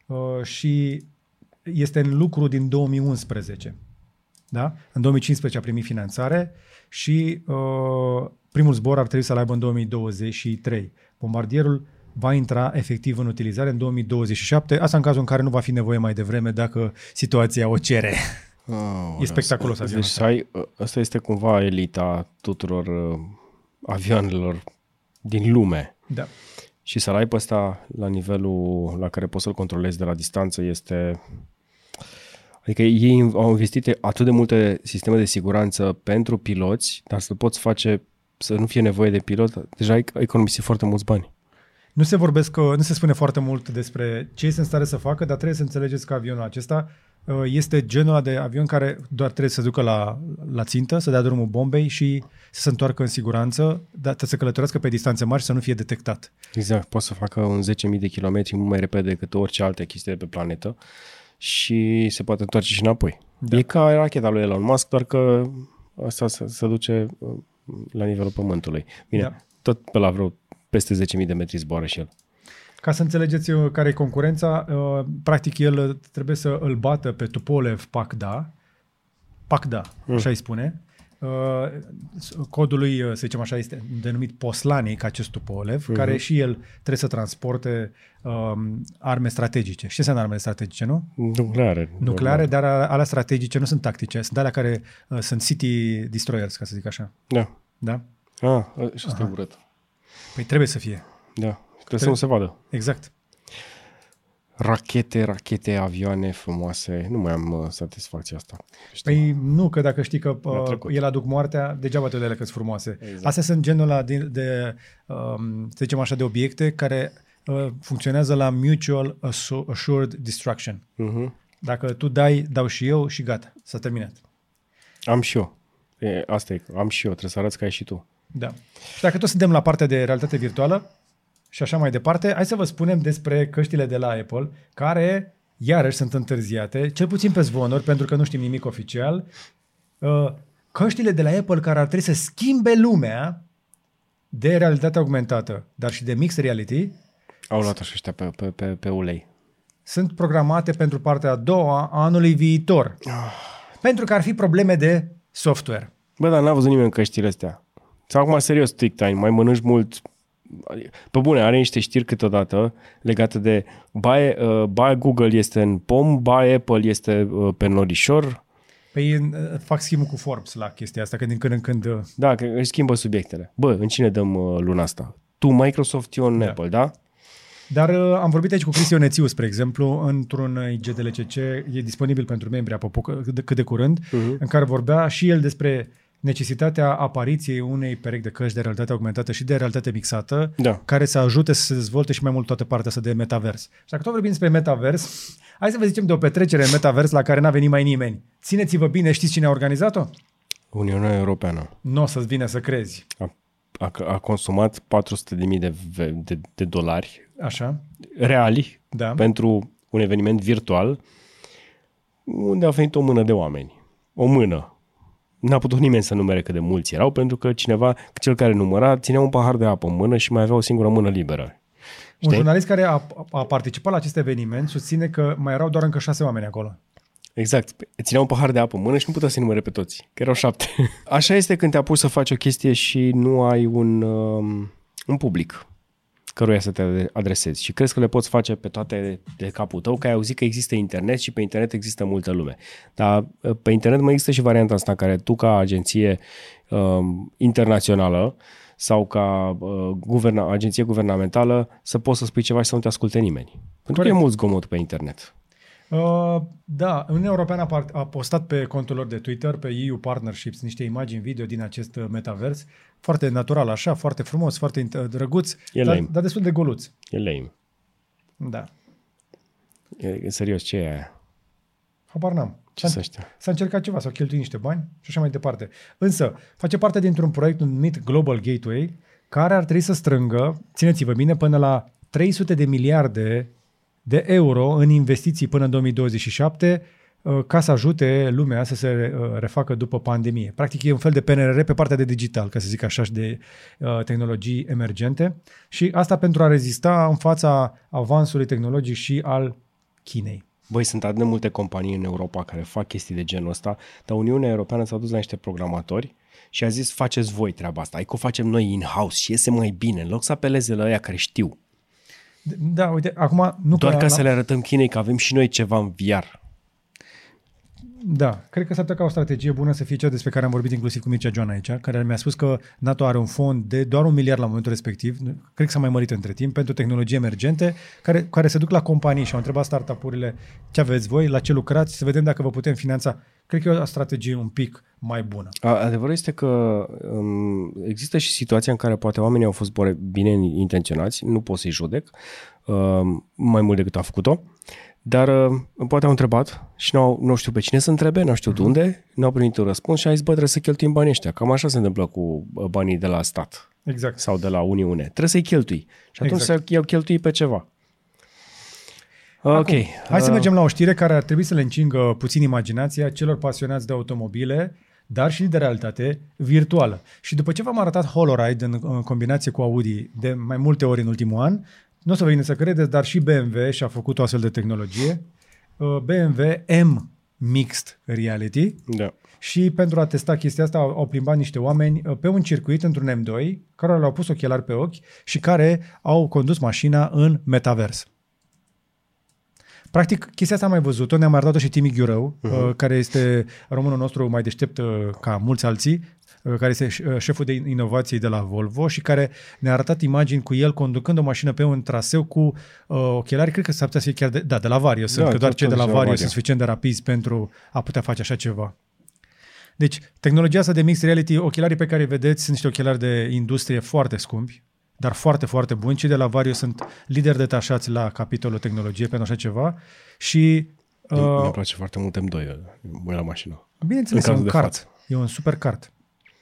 și este în lucru din 2011. Da? În 2015 a primit finanțare și primul zbor ar trebui să-l aibă în 2023. Bombardierul va intra efectiv în utilizare în 2027, asta în cazul în care nu va fi nevoie mai devreme dacă situația o cere. E spectaculos avionul ăsta. Deci asta este cumva elita tuturor avioanelor din lume. Da. Și să-l ai pe ăsta la nivelul la care poți să-l controlezi de la distanță este... Adică ei au investit atât de multe sisteme de siguranță pentru piloți, dar să poți face să nu fie nevoie de pilot, deja ai economisit foarte mulți bani. Nu se spune foarte mult despre ce este în stare să facă, dar trebuie să înțelegeți că avionul acesta este genul ăla de avion care doar trebuie să se ducă la țintă, să dea drumul bombei și să se întoarcă în siguranță, dar să călătorească pe distanțe mari și să nu fie detectat. Exact, poate să facă un 10.000 de kilometri mult mai repede decât orice alte chestii de pe planetă și se poate întoarce și înapoi. Da. E ca racheta lui Elon Musk, doar că asta se duce la nivelul Pământului. Bine, da. Tot pe la vreo peste 10.000 de metri zboară și el. Ca să înțelegeți care e concurența, practic el trebuie să îl bată pe Tupolev Pakda, așa îi spune. Codul lui, să zicem așa, este denumit Poslanik, acest Tupolev, care și el trebuie să transporte arme strategice. Și ce înseamnă armele strategice, nu? Nucleare, dar alea strategice nu sunt tactice, sunt alea care sunt city destroyers, ca să zic așa. Da? Și asta e urât. Păi trebuie să fie. Da, trebuie să nu se vadă. Exact. Rachete, avioane frumoase, nu mai am satisfacția asta. Păi nu, că dacă știi că el aduc moartea, degeaba te le că-s frumoase. Exact. Astea sunt genul ăla de să zicem așa, de obiecte care funcționează la mutual assured destruction. Dacă tu dau și eu și gata, s-a terminat. Am și eu. Asta e, am și eu, trebuie să arăți că ai și tu. Da. Și dacă tot suntem la partea de realitate virtuală și așa mai departe, hai să vă spunem despre căștile de la Apple, care iarăși sunt întârziate, cel puțin pe zvonuri, pentru că nu știm nimic oficial. Căștile de la Apple care ar trebui să schimbe lumea de realitate augmentată, dar și de mixed reality. Au luat așa ăștia pe ulei. Sunt programate pentru partea a doua a anului viitor. Pentru că ar fi probleme de software. Bă, dar n-a văzut nimeni căștile astea. Sau acum, serios, TikTok, mai mănânci mult. Pe bune, are niște știri câteodată legate de ba Google este în pom, ba Apple este pe norișor. Păi fac schimbul cu Forbes la chestia asta, că din când în când... Da, că își schimbă subiectele. Bă, în cine dăm luna asta? Tu, Microsoft, eu în Apple, da? Dar am vorbit aici cu Cristi Ionețiu, spre exemplu, într-un IGDLCC, e disponibil pentru membri, apropo, cât de curând, în care vorbea și el despre necesitatea apariției unei perechi de căști de realitate augmentată și de realitate mixată, care să ajute să se dezvolte și mai mult toată partea asta de metavers. Și dacă tot vorbim despre metavers, hai să vă zicem de o petrecere în metavers la care n-a venit mai nimeni. Țineți-vă bine, știți cine a organizat-o? Uniunea Europeană. Nu o să-ți vine să crezi. A consumat 400.000 de dolari așa reali pentru un eveniment virtual unde a venit o mână de oameni. O mână. N-a putut nimeni să numere cât de mulți erau, pentru că cel care număra, ținea un pahar de apă în mână și mai avea o singură mână liberă. Știi? Un jurnalist care a participat la acest eveniment susține că mai erau doar încă 6 oameni acolo. Exact. Ținea un pahar de apă în mână și nu putea să numere pe toți, că erau 7. Așa este când te apuci să faci o chestie și nu ai un public. căruia să te adresezi și crezi că le poți face pe toate de capul tău, că ai auzit că există internet și pe internet există multă lume. Dar pe internet mai există și varianta asta în care tu ca agenție internațională sau ca agenție guvernamentală să poți să spui ceva și să nu te asculte nimeni. Pentru că e mult zgomot pe internet. Da, Uniunea Europeană a postat pe contul lor de Twitter, pe EU Partnerships, niște imagini video din acest metavers. Foarte natural așa, foarte frumos, foarte drăguț, dar destul de goluț. E lame. Da. E serios, ce e aia? Habar n-am. S-a încercat ceva, s-au cheltuit niște bani și așa mai departe. Însă, face parte dintr-un proiect numit Global Gateway, care ar trebui să strângă, țineți-vă bine, până la 300 de miliarde de euro în investiții până în 2027 ca să ajute lumea să se refacă după pandemie. Practic e un fel de PNRR pe partea de digital, ca să zic așa, și de tehnologii emergente și asta pentru a rezista în fața avansului tehnologic și al Chinei. Băi, sunt atât de multe companii în Europa care fac chestii de genul ăsta, dar Uniunea Europeană s-a dus la niște programatori și a zis faceți voi treaba asta, hai că o facem noi in-house și iese mai bine, în loc să apeleze la ăia care știu. Da, uite, acum... Nu doar ca să le arătăm Chinei că avem și noi ceva în VR. Da, cred că s-ar putea ca o strategie bună să fie cea despre care am vorbit inclusiv cu Mircea Joan aici, care mi-a spus că NATO are un fond de doar 1 miliard la momentul respectiv, cred că s-a mai mărit între timp, pentru tehnologii emergente, care se duc la companii și au întrebat startup-urile ce aveți voi, la ce lucrați, să vedem dacă vă putem finanța. Cred că e o strategie un pic mai bună. Adevărul este că există și situația în care poate oamenii au fost bine intenționați, nu pot să-i judec, mai mult decât a făcut-o, dar poate au întrebat și nu știu pe cine să întrebe, nu știu de unde, n-au primit un răspuns și a zis, trebuie să cheltuim banii ăștia. Cam așa se întâmplă cu banii de la stat sau de la Uniune. Trebuie să-i cheltui și atunci să-i cheltui pe ceva. Acum, hai să mergem la o știre care ar trebui să le încingă puțin imaginația celor pasionați de automobile, dar și de realitate virtuală. Și după ce v-am arătat HoloRide în combinație cu Audi de mai multe ori în ultimul an, nu o să vă vine să credeți, dar și BMW și-a făcut o astfel de tehnologie. BMW M Mixed Reality. Da. Și pentru a testa chestia asta au plimbat niște oameni pe un circuit într-un M2, care le-au pus ochelari pe ochi și care au condus mașina în metavers. Practic, chestia asta am mai văzut-o, ne-a mai arătat-o și Timi Ghiurău, care este românul nostru mai deștept ca mulți alții, care este șeful de inovații de la Volvo și care ne-a arătat imagini cu el conducând o mașină pe un traseu cu ochelari, cred că s-ar putea să fie chiar de la Vario, că doar cei de la Vario sunt suficient de rapizi pentru a putea face așa ceva. Deci, tehnologia asta de mixed reality, ochelarii pe care îi vedeți sunt niște ochelari de industrie foarte scumpi, dar foarte, foarte buni. Cei de la Vario sunt lideri detașați la capitolul tehnologie pentru așa ceva și... Mi-a place foarte mult M2 la mașină. Bineînțeles, e un kart. E un super kart.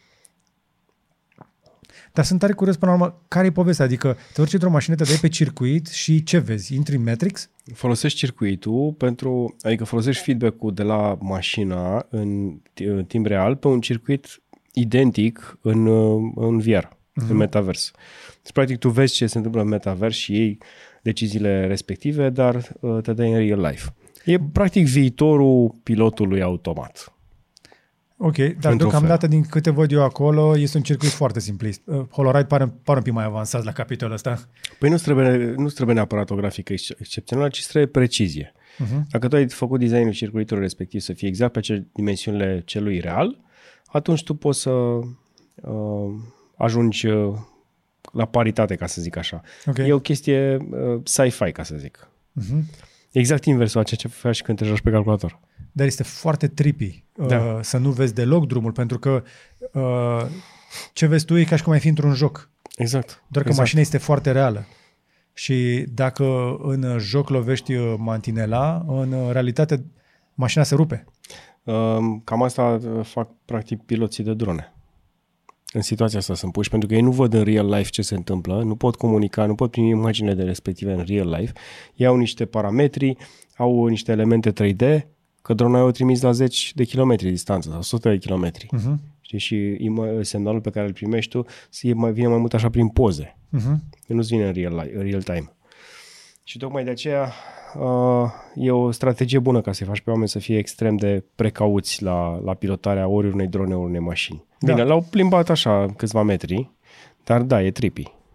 Dar sunt tare curios până la urmă, care e povestea? Adică te urci într-o mașină, te dai pe circuit și ce vezi? Intri în Matrix? Folosești circuitul adică folosești feedback-ul de la mașina în timp real pe un circuit identic în VR, în metavers. Deci, practic, tu vezi ce se întâmplă în metavers și iei deciziile respective, dar te dai în real life. E practic viitorul pilotului automat. Ok, dar deocamdată din câte văd eu acolo este un circuit foarte simplist. HoloRide pare un pic mai avansat la capitolul ăsta. Păi nu trebuie neapărat o grafică excepțională, ci trebuie precizie. Dacă tu ai făcut designul circuitului respectiv să fie exact pe dimensiunile celui real, atunci tu poți să ajungi la paritate, ca să zic așa. Okay. E o chestie sci-fi, ca să zic. Exact inversul a ceea ce faci când te joci pe calculator. Dar este foarte trippy să nu vezi deloc drumul, pentru că ce vezi tu e ca și cum ai fi într-un joc. Exact. Doar că mașina este foarte reală. Și dacă în joc lovești mantinela, în realitate mașina se rupe. Cam asta fac practic piloții de drone. În situația asta sunt puși, pentru că ei nu văd în real life ce se întâmplă, nu pot comunica, nu pot primi imaginile de respective în real life. Ei au niște parametri, au niște elemente 3D, că dronul o trimis la 10 de kilometri distanță sau 100 de kilometri. Știi? Și semnalul pe care îl primești tu vine mai mult așa prin poze. Nu-ți vine în real time. Și tocmai de aceea e o strategie bună ca să-i faci pe oameni să fie extrem de precauți la pilotarea ori unei drone, ori unei mașini. Bine, l-au plimbat așa câțiva metri, dar da, e trippy.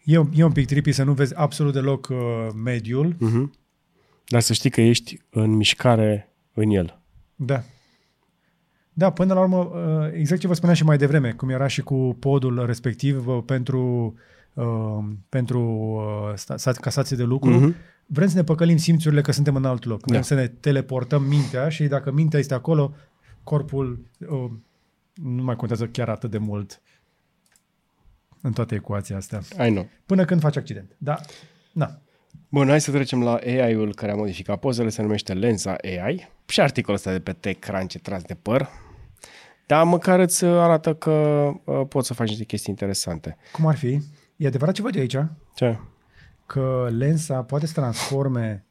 E un pic trippy să nu vezi absolut deloc mediul. Dar să știi că ești în mișcare în el. Da. Da, până la urmă, exact ce vă spuneam și mai devreme, cum era și cu podul respectiv pentru casație de lucru, vrem să ne păcălim simțurile că suntem în alt loc. Vrem să ne teleportăm mintea și dacă mintea este acolo, corpul nu mai contează chiar atât de mult în toată ecuația asta. I know. Până când faci accident. Da. Na. Bun, hai să trecem la AI-ul care a modificat pozele, se numește Lensa AI. Și articolul ăsta de pe TechCrunch tras de păr. Dar măcar îți arată că poți să faci niște chestii interesante. Cum ar fi? E adevărat ce văd aici? Ce? Că Lensa poate să transforme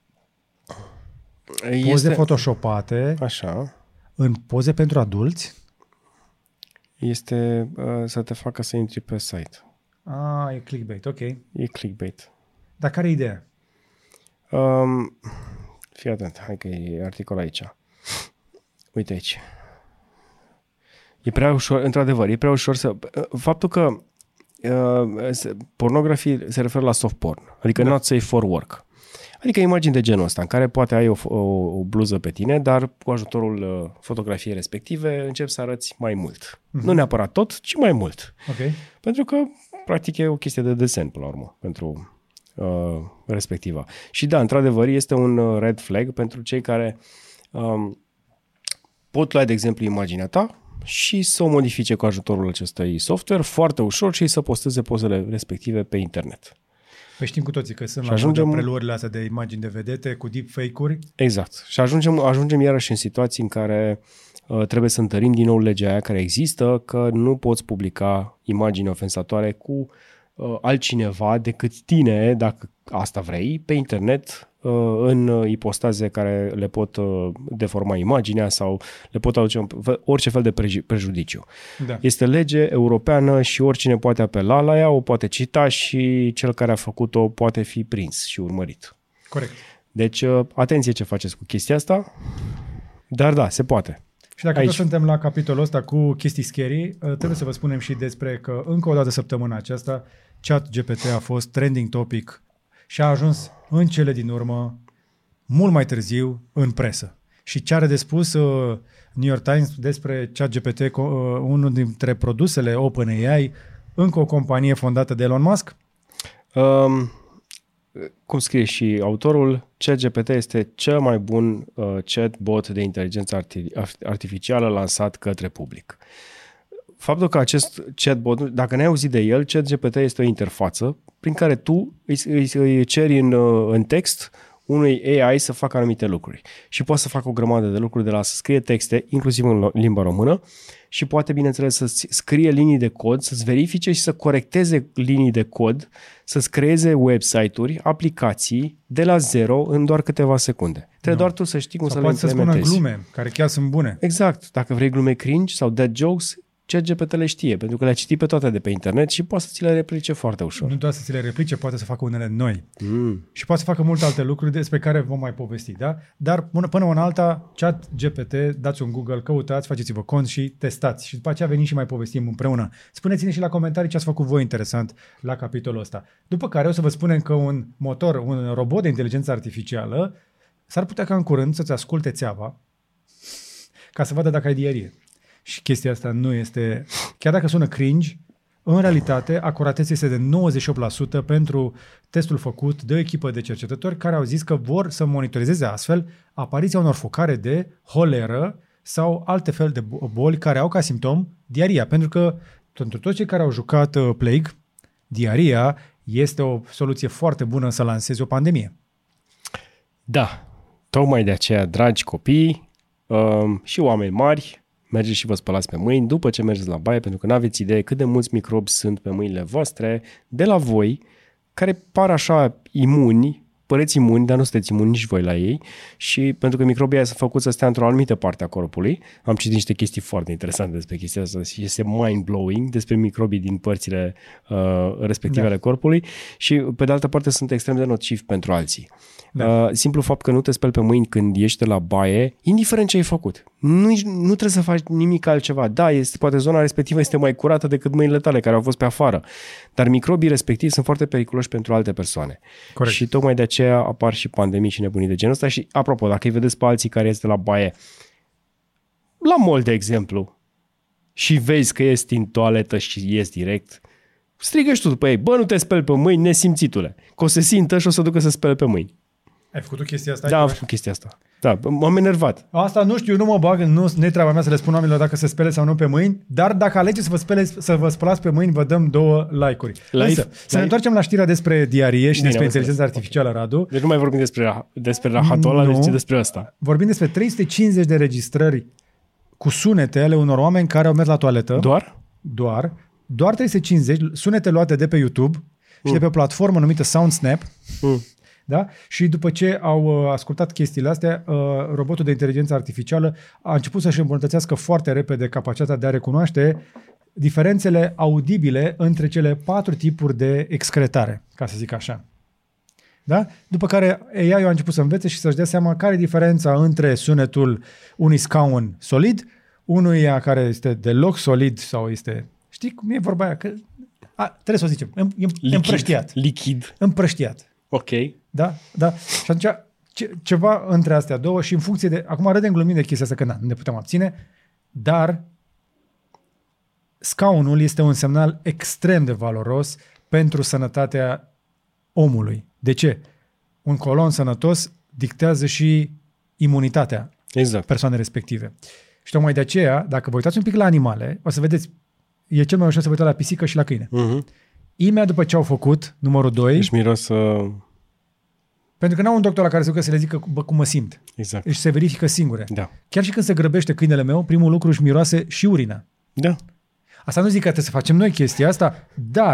poze photoshopate așa. în poze pentru adulți? Este să te facă să intri pe site. E clickbait, ok. E clickbait. Dar care e ideea? Fii atent, hai că e articol aici. Uite aici. E prea ușor, într-adevăr, e prea ușor să... Faptul că pornografie se referă la soft porn, adică not safe for work. Adică imagini de genul ăsta, în care poate ai o bluză pe tine, dar cu ajutorul fotografiei respective începi să arăți mai mult. Nu neapărat tot, ci mai mult. Okay. Pentru că, practic, e o chestie de desen, până la urmă, pentru respectiva. Și da, într-adevăr, este un red flag pentru cei care pot lua, de exemplu, imaginea ta și să o modifice cu ajutorul acestui software foarte ușor și să posteze pozele respective pe internet. Păi știm cu toții că sunt preluările astea de imagini de vedete cu deepfake-uri. Exact. Și ajungem iarăși în situații în care trebuie să întărim din nou legea aia care există, că nu poți publica imagini ofensatoare cu altcineva decât tine, dacă asta vrei, pe internet, în ipostaze care le pot deforma imaginea sau le pot aduce orice fel de prejudiciu. Da. Este lege europeană și oricine poate apela la ea, o poate cita și cel care a făcut-o poate fi prins și urmărit. Corect. Deci, atenție ce faceți cu chestia asta, dar da, se poate. Și dacă tot suntem la capitolul ăsta cu chestii scary, trebuie să vă spunem și despre că încă o dată săptămâna aceasta ChatGPT a fost trending topic și a ajuns în cele din urmă, mult mai târziu, în presă. Și ce are de spus New York Times despre ChatGPT, unul dintre produsele OpenAI, încă o companie fondată de Elon Musk? Cum scrie și autorul, ChatGPT este cel mai bun chatbot de inteligență artificială lansat către public. Faptul că acest chatbot, dacă n-ai auzit de el, ChatGPT este o interfață prin care tu îi ceri în text unui AI să facă anumite lucruri. Și poate să facă o grămadă de lucruri, de la să scrie texte, inclusiv în limba română, și poate, bineînțeles, să scrie linii de cod, să-ți verifice și să corecteze linii de cod, să-ți creeze website-uri, aplicații de la zero în doar câteva secunde. Trebuie doar tu să știi cum să le implementezi. Sau poate să spună glume, care chiar sunt bune. Exact. Dacă vrei glume cringe sau dead jokes, ChatGPT le știe, pentru că le-a citit pe toate de pe internet și poate să ți le replice foarte ușor. Nu doar să ți le replice, poate să facă unele noi. Și poate să facă multe alte lucruri despre care vom mai povesti, da? Dar până în alta, ChatGPT, dați un Google, căutați, faceți-vă cont și testați. Și după aceea venim și mai povestim împreună. Spuneți-ne și la comentarii ce ați făcut voi interesant la capitolul ăsta. După care o să vă spunem că un robot de inteligență artificială s-ar putea ca în curând să-ți asculte țeava ca să vadă dacă ai diarie. Și chestia asta nu este... Chiar dacă sună cringe, în realitate, acuratețea este de 98% pentru testul făcut de o echipă de cercetători care au zis că vor să monitorizeze astfel apariția unor focare de holeră sau alte fel de boli care au ca simptom diaria. Pentru că, pentru toți cei care au jucat Plague, diaria este o soluție foarte bună să lansezi o pandemie. Da, tocmai de aceea, dragi copii și oameni mari, mergeți și vă spălați pe mâini după ce mergeți la baie, pentru că nu aveți idee cât de mulți microbi sunt pe mâinile voastre de la voi, care par așa imuni păreți imuni, dar nu sunteți imuni nici voi la ei și pentru că microbii aia sunt făcuți să stea într-o anumită parte a corpului. Am citit niște chestii foarte interesante despre chestia asta și este mind-blowing despre microbii din părțile respective ale corpului și pe de altă parte sunt extrem de nocivi pentru alții. Simplu fapt că nu te speli pe mâini când ești la baie, indiferent ce ai făcut. Nu trebuie să faci nimic altceva. Da, poate zona respectivă este mai curată decât mâinile tale care au fost pe afară, dar microbii respectivi sunt foarte periculoși pentru alte persoane. Corect. Și tocmai de aceea apar și pandemii și nebunii de genul ăsta. Și apropo, dacă îi vedeți pe alții care este la baie, la mall de exemplu, și vezi că ești în toaletă și ies direct, strigă și tu după ei, bă, nu te speli pe mâini, nesimțitule. Că o să simtă și o să ducă să spele pe mâini. Ai făcut o chestie asta? Da, am făcut chestia asta. Da, m-am enervat. Asta nu știu, nu mă bag, nu e treaba mea să le spun oamenilor dacă se spele sau nu pe mâini, dar dacă alegeți să vă spălați pe mâini, vă dăm 2 like-uri. Însă, să ne întoarcem la știrea despre diarie și despre inteligența artificială, Radu. Deci nu mai vorbim despre rahatul ăla, ci despre ăsta. Vorbim despre 350 de registrări cu sunete ale unor oameni care au mers la toaletă. Doar 350 sunete luate de pe YouTube și de pe o platformă numită SoundSnap. Da? Și după ce au ascultat chestiile astea, robotul de inteligență artificială a început să-și îmbunătățească foarte repede capacitatea de a recunoaște diferențele audibile între cele 4 tipuri de excretare, ca să zic așa. Da? După care AI-ul a început să învețe și să-și dea seama care e diferența între sunetul unui scaun solid, unuia care este deloc solid sau este... Știi cum e vorba aia? Că, trebuie să o zicem. Împrăștiat. Lichid. Împrăștiat. Ok. Da? Și atunci ceva între astea două și în funcție de... Acum râdem glumind de chestia asta, că nu ne putem abține, dar scaunul este un semnal extrem de valoros pentru sănătatea omului. De ce? Un colon sănătos dictează și imunitatea persoanei respective. Și tocmai de aceea, dacă vă uitați un pic la animale, o să vedeți, e cel mai ușor să vă uitați la pisică și la câine. Imediat după ce au făcut, numărul 2... Își mirosă... Pentru că n-au un doctor la care se ducă să le zică bă, cum mă simt. Exact. Și se verifică singure. Da. Chiar și când se grăbește câinele meu, primul lucru își miroase și urina. Da. Asta nu zic că trebuie să facem noi chestia asta,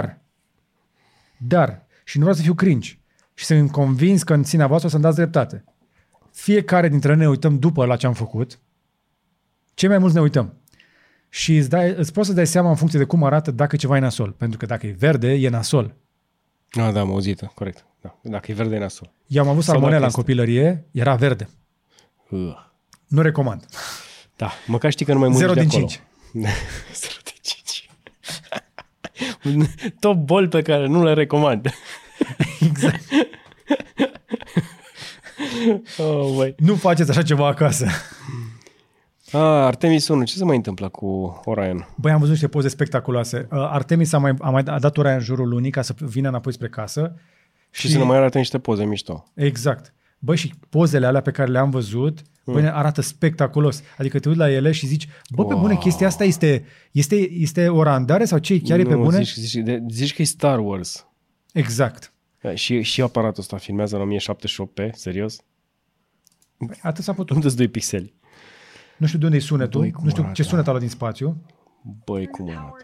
dar, și nu vreau să fiu cringe, și sunt convins că în ținea voastră o să-mi dați dreptate. Fiecare dintre noi ne uităm după la ce am făcut, cei mai mulți ne uităm. Și îți poți să dai seama în funcție de cum arată dacă ceva e nasol. Pentru că dacă e verde, e nasol. Da, am auzit, corect. Da. Dacă e verde, e nasol. Eu am avut salmonella în copilărie, era verde. Nu recomand. Da, măcar știi că nu mai mănânci de acolo. 0 din 5. Un top bol pe care nu le recomand. Exact. Nu faceți așa ceva acasă. Artemis 1, ce se mai întâmplă cu Orion? Băi, am văzut niște poze spectaculoase. Artemis a mai dat Orion în jurul lunii ca să vină înapoi spre casă. Și să ne mai arate niște poze mișto. Exact. Băi, și pozele alea pe care le-am văzut, băi, arată spectaculos. Adică te uiți la ele și zici, bă, pe bune, chestia asta este o randare sau ce? Chiar e pe bune? Zici că e Star Wars. Exact. Și aparatul ăsta filmează în 1078p, serios? Băi, atât s-a putut. Unde sunt 2 pixeli? Nu știu de unde e sunetul, nu știu ce sunet ala din spațiu. Băi, cum arată?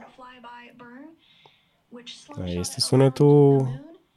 Este sunetul...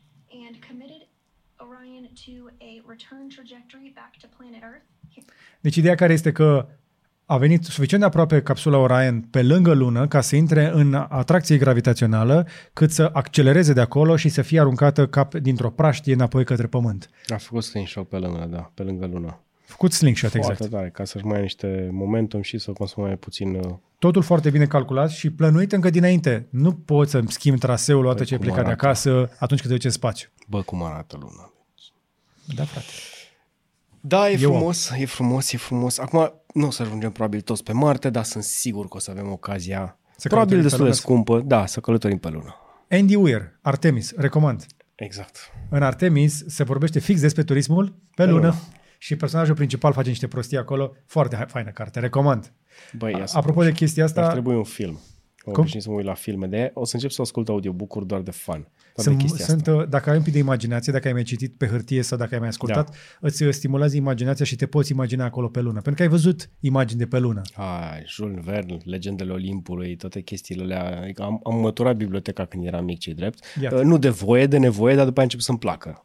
Deci ideea care este că a venit suficient de aproape capsula Orion pe lângă lună ca să intre în atracție gravitațională, cât să accelereze de acolo și să fie aruncată dintr-o praștie înapoi către Pământ. A făcut slingshot pe lângă lună. Făcut slingshot, exact. Foarte tare, ca să-și mai ia niște momentum și să consume mai puțin... Totul foarte bine calculat și plănuit încă dinainte. Nu poți să-mi schimbi traseul odată ce ai plecat de acasă atunci când te duci în spațiu. Bă, cum arată luna. Da, frate. Da, e frumos. Acum nu o să ajungem probabil toți pe Marte, dar sunt sigur că o să avem ocazia, probabil destul de scumpă, să călătorim pe lună. Andy Weir, Artemis, recomand. Exact. În Artemis se vorbește fix despre turismul pe lună. Și personajul principal face niște prostii acolo. Foarte faină carte, recomand. Băi, apropo de chestia asta... Ar trebui un film. Obișnuit să mă uit la filme de aia. O să încep să ascult audiobook-uri doar de fan. Dacă ai un pic de imaginație, dacă ai mai citit pe hârtie sau dacă ai mai ascultat, îți stimulează imaginația și te poți imagina acolo pe lună. Pentru că ai văzut imagini de pe lună. Jules Verne, Legendele Olimpului, toate chestiile alea. Am măturat biblioteca când eram mic, ce-i drept. Nu de nevoie, dar după aia a început să-mi placă.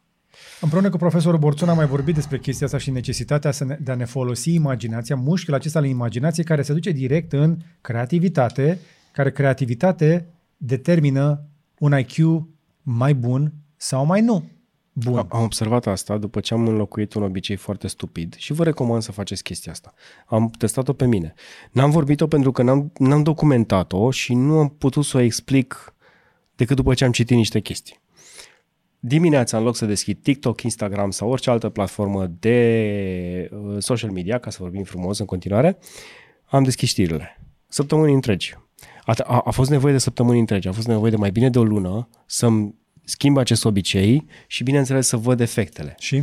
Împreună cu profesorul Borțun am mai vorbit despre chestia asta și necesitatea de a ne folosi imaginația, mușchiul acesta al imaginației care se duce direct în creativitate, care creativitate determină un IQ mai bun sau mai nu bun. Am observat asta după ce am înlocuit un obicei foarte stupid și vă recomand să faceți chestia asta. Am testat-o pe mine. N-am vorbit-o pentru că n-am documentat-o și nu am putut să o explic decât după ce am citit niște chestii. Dimineața, în loc să deschid TikTok, Instagram sau orice altă platformă de social media, ca să vorbim frumos în continuare, am deschis știrile. Săptămâni întregi. A fost nevoie de săptămâni întregi, a fost nevoie de mai bine de o lună să-mi schimb acest obicei și, bineînțeles, să văd efectele. Și?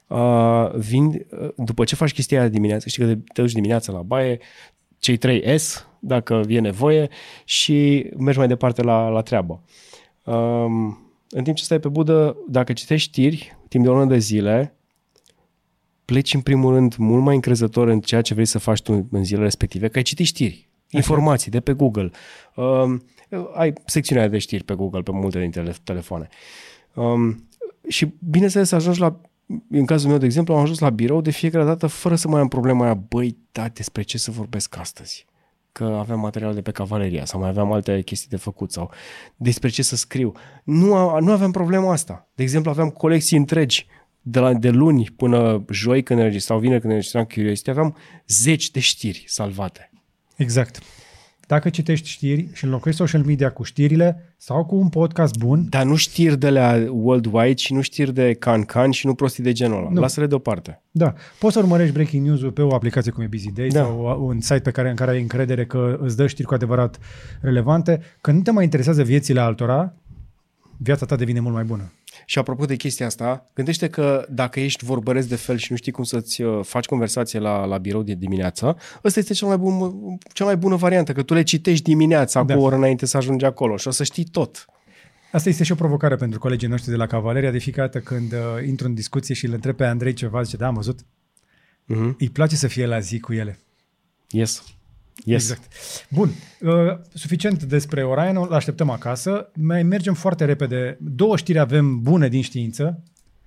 După ce faci chestia aia dimineața, știi că te duci dimineața la baie, cei 3 S, dacă e nevoie, și mergi mai departe la treabă. În timp ce stai pe budă, dacă citești știri, timp de o lună de zile, pleci în primul rând mult mai încrezător în ceea ce vrei să faci tu în zilele respective, că ai citit știri, informații de pe Google. Ai secțiunea de știri pe Google, pe multe dintre telefoane. Și bineînțeles ajungi în cazul meu, de exemplu, am ajuns la birou de fiecare dată fără să mai am problema aia, băi, da, despre ce să vorbesc astăzi? Că aveam material de pe cavaleria sau mai aveam alte chestii de făcut sau despre ce să scriu. Nu aveam problema asta. De exemplu, aveam colecții întregi de luni până joi când înregistrau, vineri când înregistram Curiosity, aveam 10 de știri salvate. Exact. Dacă citești știri și înlocuiești social media cu știrile sau cu un podcast bun... Dar nu știri de la worldwide și nu știri de can și nu prostii de genul ăla. Lasă-le deoparte. Da. Poți să urmărești breaking news-ul pe o aplicație cum e Busy Day sau un site în care ai încredere că îți dă știri cu adevărat relevante. Când nu te mai interesează viețile altora, viața ta devine mult mai bună. Și apropo de chestia asta, gândește că dacă ești vorbăresc de fel și nu știi cum să-ți faci conversație la birou de dimineață, ăsta este cea mai bună variantă, că tu le citești dimineața cu o oră înainte să ajungi acolo și o să știi tot. Asta este și o provocare pentru colegii noștri de la Cavaleria. De fiecare dată când intru în discuție și îl întreb pe Andrei ceva, zice, da, am văzut? Îi place să fie la zi cu ele. Yes. Exact. Bun. Suficient despre Orion, îl așteptăm acasă. Mai mergem foarte repede. 2 știri avem bune din știință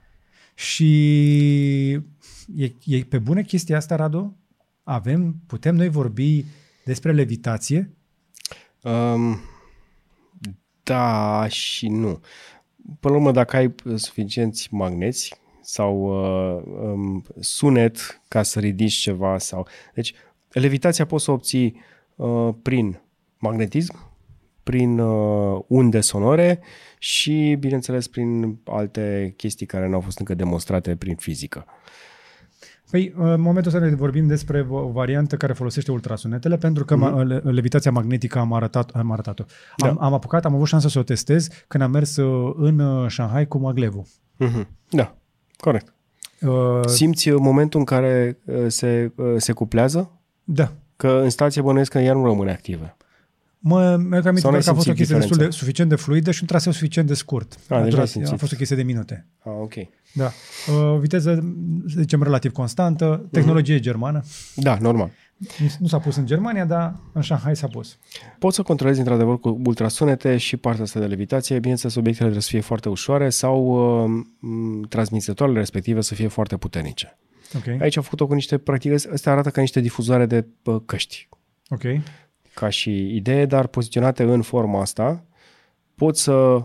și e pe bune chestia asta, Radu? Putem noi vorbi despre levitație? Da și nu. Până la urmă, dacă ai suficienți magneți sau sunet ca să ridici ceva sau... Deci, levitația poți să o obții prin magnetism, prin unde sonore și, bineînțeles, prin alte chestii care nu au fost încă demonstrate prin fizică. Păi, în momentul ăsta ne vorbim despre o variantă care folosește ultrasunetele, pentru că levitația magnetică am arătat-o. Da. Am avut șansa să o testez când am mers în Shanghai cu maglevul. Da, corect. Simți momentul în care se cuplează? Da. Că în stație bănuiesc că ea nu rămâne activă. Mi-am că a fost o chestie destul de suficient de fluidă și un traseu suficient de scurt. A fost o chestie de minute. Ok. Da. Viteză, să zicem, relativ constantă, tehnologie germană. Da, normal. Nu s-a pus în Germania, dar în Shanghai s-a pus. Poți să controlezi într-adevăr cu ultrasunete și partea asta de levitație. Bineînțeles, obiectele trebuie să fie foarte ușoare sau transmisătoarele respective să fie foarte puternice. Okay. Aici am făcut-o cu niște practici. Astea arată ca niște difuzoare de căști. Ok. Ca și idee, dar poziționate în forma asta, poți să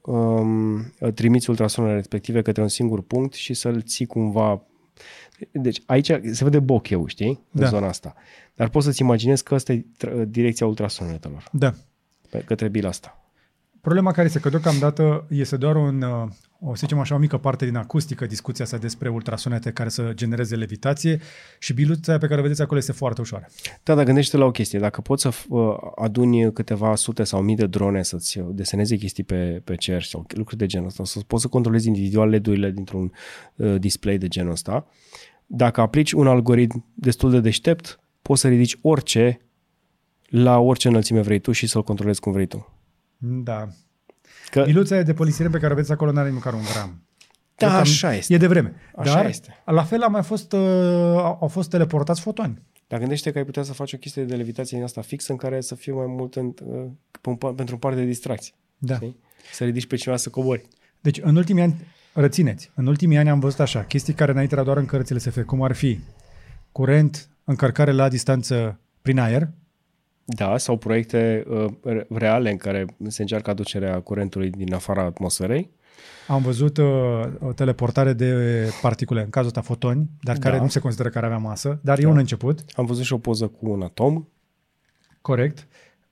trimiți ultrasonele respective către un singur punct și să-l ții cumva. Deci aici se vede bocheu, știi? În zona asta. Dar poți să-ți imaginezi că asta e direcția ultrasonetelor. Da. Către bila asta. Problema care este că deocamdată este doar să zicem așa, o mică parte din acustică, discuția asta despre ultrasonete care să genereze levitație și biluța pe care o vedeți acolo este foarte ușoară. Da, dar gândește la o chestie. Dacă poți să aduni câteva sute sau mii de drone să-ți deseneze chestii pe cer sau lucruri de genul ăsta, să poți să controlezi individual LED-urile dintr-un display de genul ăsta, dacă aplici un algoritm destul de deștept, poți să ridici orice la orice înălțime vrei tu și să-l controlezi cum vrei tu. Da. Biluța de polistiren pe care o vedeți acolo n-are măcar un gram. Da, așa este. E de vreme. Așa Dar, este. La fel au fost teleportați fotoni. Dar gândește că ai putea să faci o chestie de levitație din asta fixă în care să fie mai mult pentru un part de distracție. Da. Știi? Să ridici pe cineva să cobori. Deci, în ultimii ani, rețineți, în ultimii ani am văzut așa, chestii care înainte erau doar în cărțile SF, cum ar fi curent, încărcare la distanță prin aer. Da, sau proiecte reale în care se încearcă aducerea curentului din afara atmosferei. Am văzut o teleportare de particule, în cazul ăsta fotoni, dar care nu se consideră că ar avea masă, dar e un început. Am văzut și o poză cu un atom. Corect.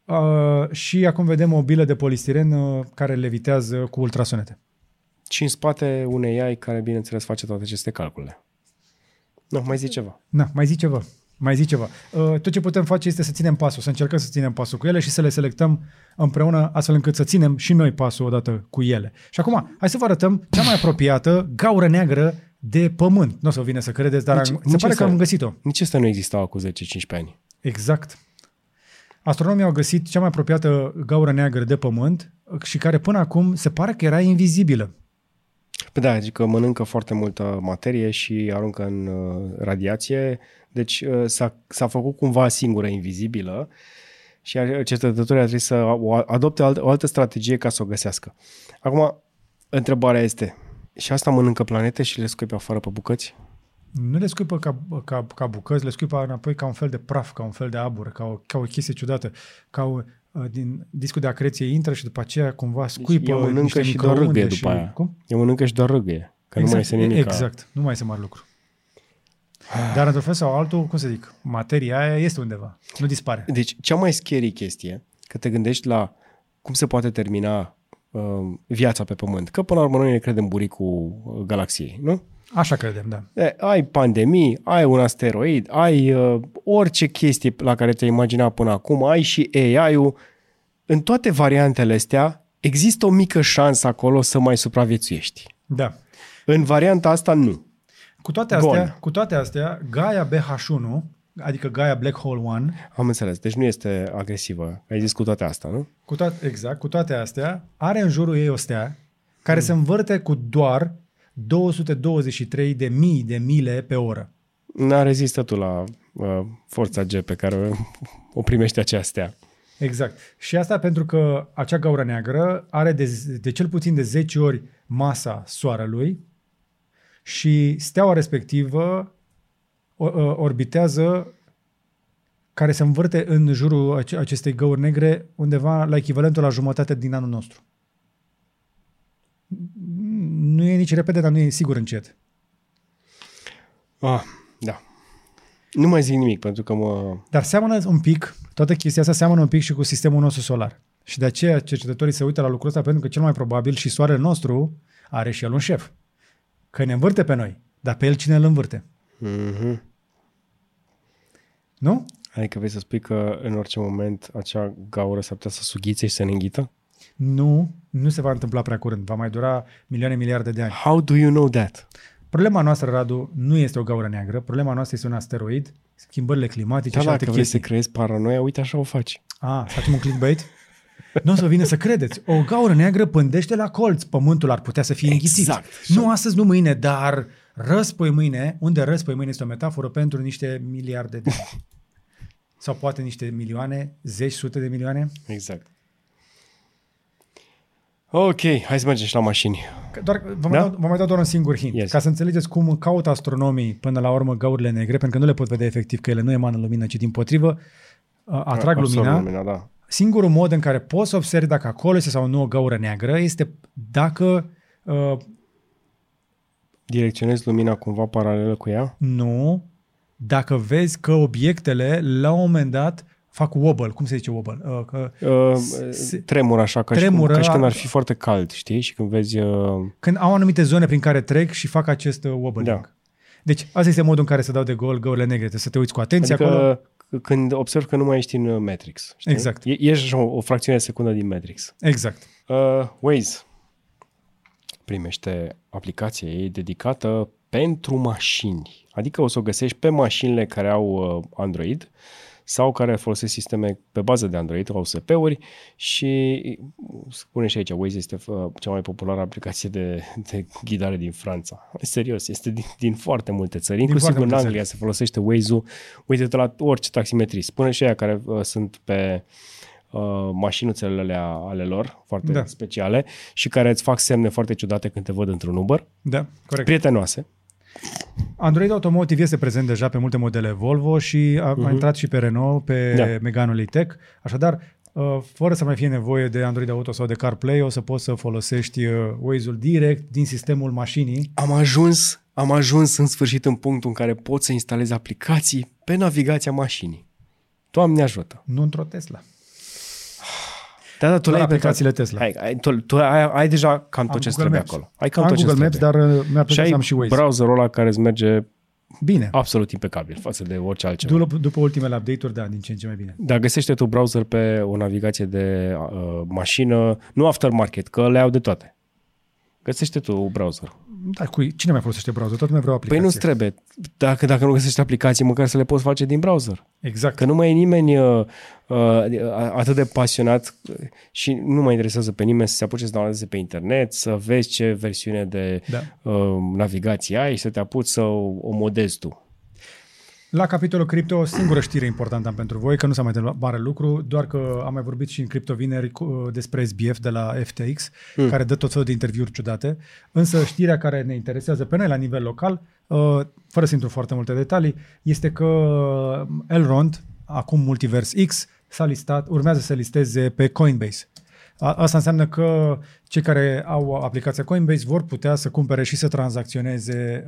Și acum vedem o bilă de polistiren care levitează cu ultrasonete. Și în spate un AI care, bineînțeles, face toate aceste calcule. Nu, mai zic ceva. Mai zi ceva. Tot ce putem face este să ținem pasul, să încercăm să ținem pasul cu ele și să le selectăm împreună, astfel încât să ținem și noi pasul odată cu ele. Și acum, hai să vă arătăm cea mai apropiată gaură neagră de pământ. Nu o să vine să credeți, dar se pare că am găsit-o. Nici asta nu existau cu 10-15 ani. Exact. Astronomii au găsit cea mai apropiată gaură neagră de pământ și care până acum se pare că era invizibilă. Păi da, adică mănâncă foarte multă materie și aruncă în radiație, deci s-a făcut cumva singură invizibilă și cercetătorii ar trebui să adopte o altă strategie ca să o găsească. Acum, întrebarea este, și asta mănâncă planete și le scuipă afară pe bucăți? Nu le scuipă ca bucăți, le scuipă înapoi ca un fel de praf, ca un fel de abur, ca o chestie ciudată, din discul de acreție intră și după aceea cumva scuipă deci niște și doar râgâie după aia. Cum? Eu mănâncă și doar râgâie, că exact, nu mai este nimic. Exact, nu mai este mare lucru. Dar într-un fel sau altul, cum să zic, materia aia este undeva, nu dispare. Deci cea mai scary chestie, că te gândești la cum se poate termina viața pe Pământ, că până la urmă noi ne credem buricul galaxiei, nu? Așa credem, da. Ai pandemii, ai un asteroid, ai orice chestie la care te-ai imaginat până acum, ai și AI-ul. În toate variantele astea există o mică șansă acolo să mai supraviețuiești. Da. În varianta asta nu. Cu toate astea, Gaia BH1, adică Gaia Black Hole 1... Am înțeles, deci nu este agresivă. Ai zis cu toate astea, nu? Cu toate astea, are în jurul ei o stea care se învârte cu doar 223.000 de mile pe oră. N-a rezistat la forța G pe care o primește acea stea. Exact. Și asta pentru că acea gaură neagră are de cel puțin de 10 ori masa Soarelui și steaua respectivă orbitează, care se învârte în jurul acestei găuri negre undeva la echivalentul la jumătate din anul nostru. Nu e nici repede, dar nu e sigur încet. Da. Nu mai zic nimic, pentru că Dar seamănă un pic, toată chestia asta seamănă un pic și cu sistemul nostru solar. Și de aceea cercetătorii se uită la lucrul ăsta, pentru că cel mai probabil și soarele nostru are și el un șef. Că ne învârte pe noi, dar pe el cine îl învârte? Mm-hmm. Nu? Adică vrei să spui că în orice moment acea gaură s-ar putea să sughițe și să ne înghită? Nu se va întâmpla prea curând. Va mai dura milioane, miliarde de ani. How do you know that? Problema noastră, Radu, nu este o gaură neagră. Problema noastră este un asteroid, schimbările climatice și alte chestii. Dacă vrei să creezi paranoia, uite așa o faci. Facem un clickbait? Nu o să vină să credeți. O gaură neagră pândește la colț. Pământul ar putea să fie înghițit. Exact. Nu astăzi, nu mâine, dar răspoi mâine. Unde răspoi mâine este o metaforă pentru niște miliarde de ani. Sau poate niște milioane, zeci, sute de milioane. Exact. Ok, hai să mergem și la mașini. Vă mai dau doar un singur hint. Yes. Ca să înțelegeți cum caută astronomii până la urmă gaurile negre, pentru că nu le pot vedea efectiv că ele nu emană lumină, ci dimpotrivă atrag lumina. Da. Singurul mod în care poți să observi dacă acolo este sau nu o gaură neagră este dacă direcționezi lumina cumva paralelă cu ea? Nu. Dacă vezi că obiectele la un moment dat fac wobble. Cum se zice wobble? Tremură așa, ca și când ar fi foarte cald, știi? Și când vezi... Când au anumite zone prin care trec și fac acest wobbling. Da. Deci asta este modul în care se dau de gol găurile negre. Trebuie să te uiți cu atenție acolo. Când observi că nu mai ești în Matrix. Știi? Exact. Ești așa o fracțiune de secundă din Matrix. Exact. Waze primește aplicația ei dedicată pentru mașini. Adică o să o găsești pe mașinile care au Android sau care folosesc sisteme pe bază de Android, au OSP-uri și spune și aici, Waze este cea mai populară aplicație de ghidare din Franța. Serios, este din foarte multe țări, inclusiv în Anglia se folosește Waze-ul. Uite-te la orice taximetrist. Spune și aia care sunt pe mașinuțele ale lor, foarte speciale, și care îți fac semne foarte ciudate când te văd într-un Uber. Da, corect. Prietenoase. Android Automotive este prezent deja pe multe modele Volvo și a intrat și pe Renault, pe Megane E-Tech. Așadar, fără să mai fie nevoie de Android Auto sau de CarPlay, o să poți să folosești Waze-ul direct din sistemul mașinii. Am ajuns în sfârșit în punctul în care poți să instalezi aplicații pe navigația mașinii. Doamne ajută! Nu într-o Tesla. Da, tu le-ai aplicațiile Tesla. Tu ai deja cam tot ce trebuie acolo. Ai cam am tot ce Google Maps, dar mi-ar plăcea să am și Waze. Browserul ăla care îți merge bine, absolut impecabil față de orice altceva. După ultimele update-uri, da, din ce în ce mai bine. Dar găsește tu browser pe o navigație de mașină, nu aftermarket, că le au de toate. Găsește tu browser. Da, cine mai folosește browser? Tot mai vreau aplicație. Păi nu-ți trebuie. Dacă nu găsești aplicații, măcar să le poți face din browser. Exact. Că nu mai e nimeni atât de pasionat și nu mai interesează pe nimeni să se apuce să downloadeze pe internet, să vezi ce versiune de navigație ai și să te apuci să o modezi tu. La capitolul cripto, o singură știre importantă am pentru voi, că nu s-a mai întâmplat mare lucru, doar că am mai vorbit și în cripto vineri despre SBF de la FTX, care dă tot felul de interviuri ciudate. Însă știrea care ne interesează pe noi la nivel local, fără să intru foarte multe detalii, este că Elrond, acum Multiverse X, urmează să listeze pe Coinbase. Asta înseamnă că cei care au aplicația Coinbase vor putea să cumpere și să tranzacționeze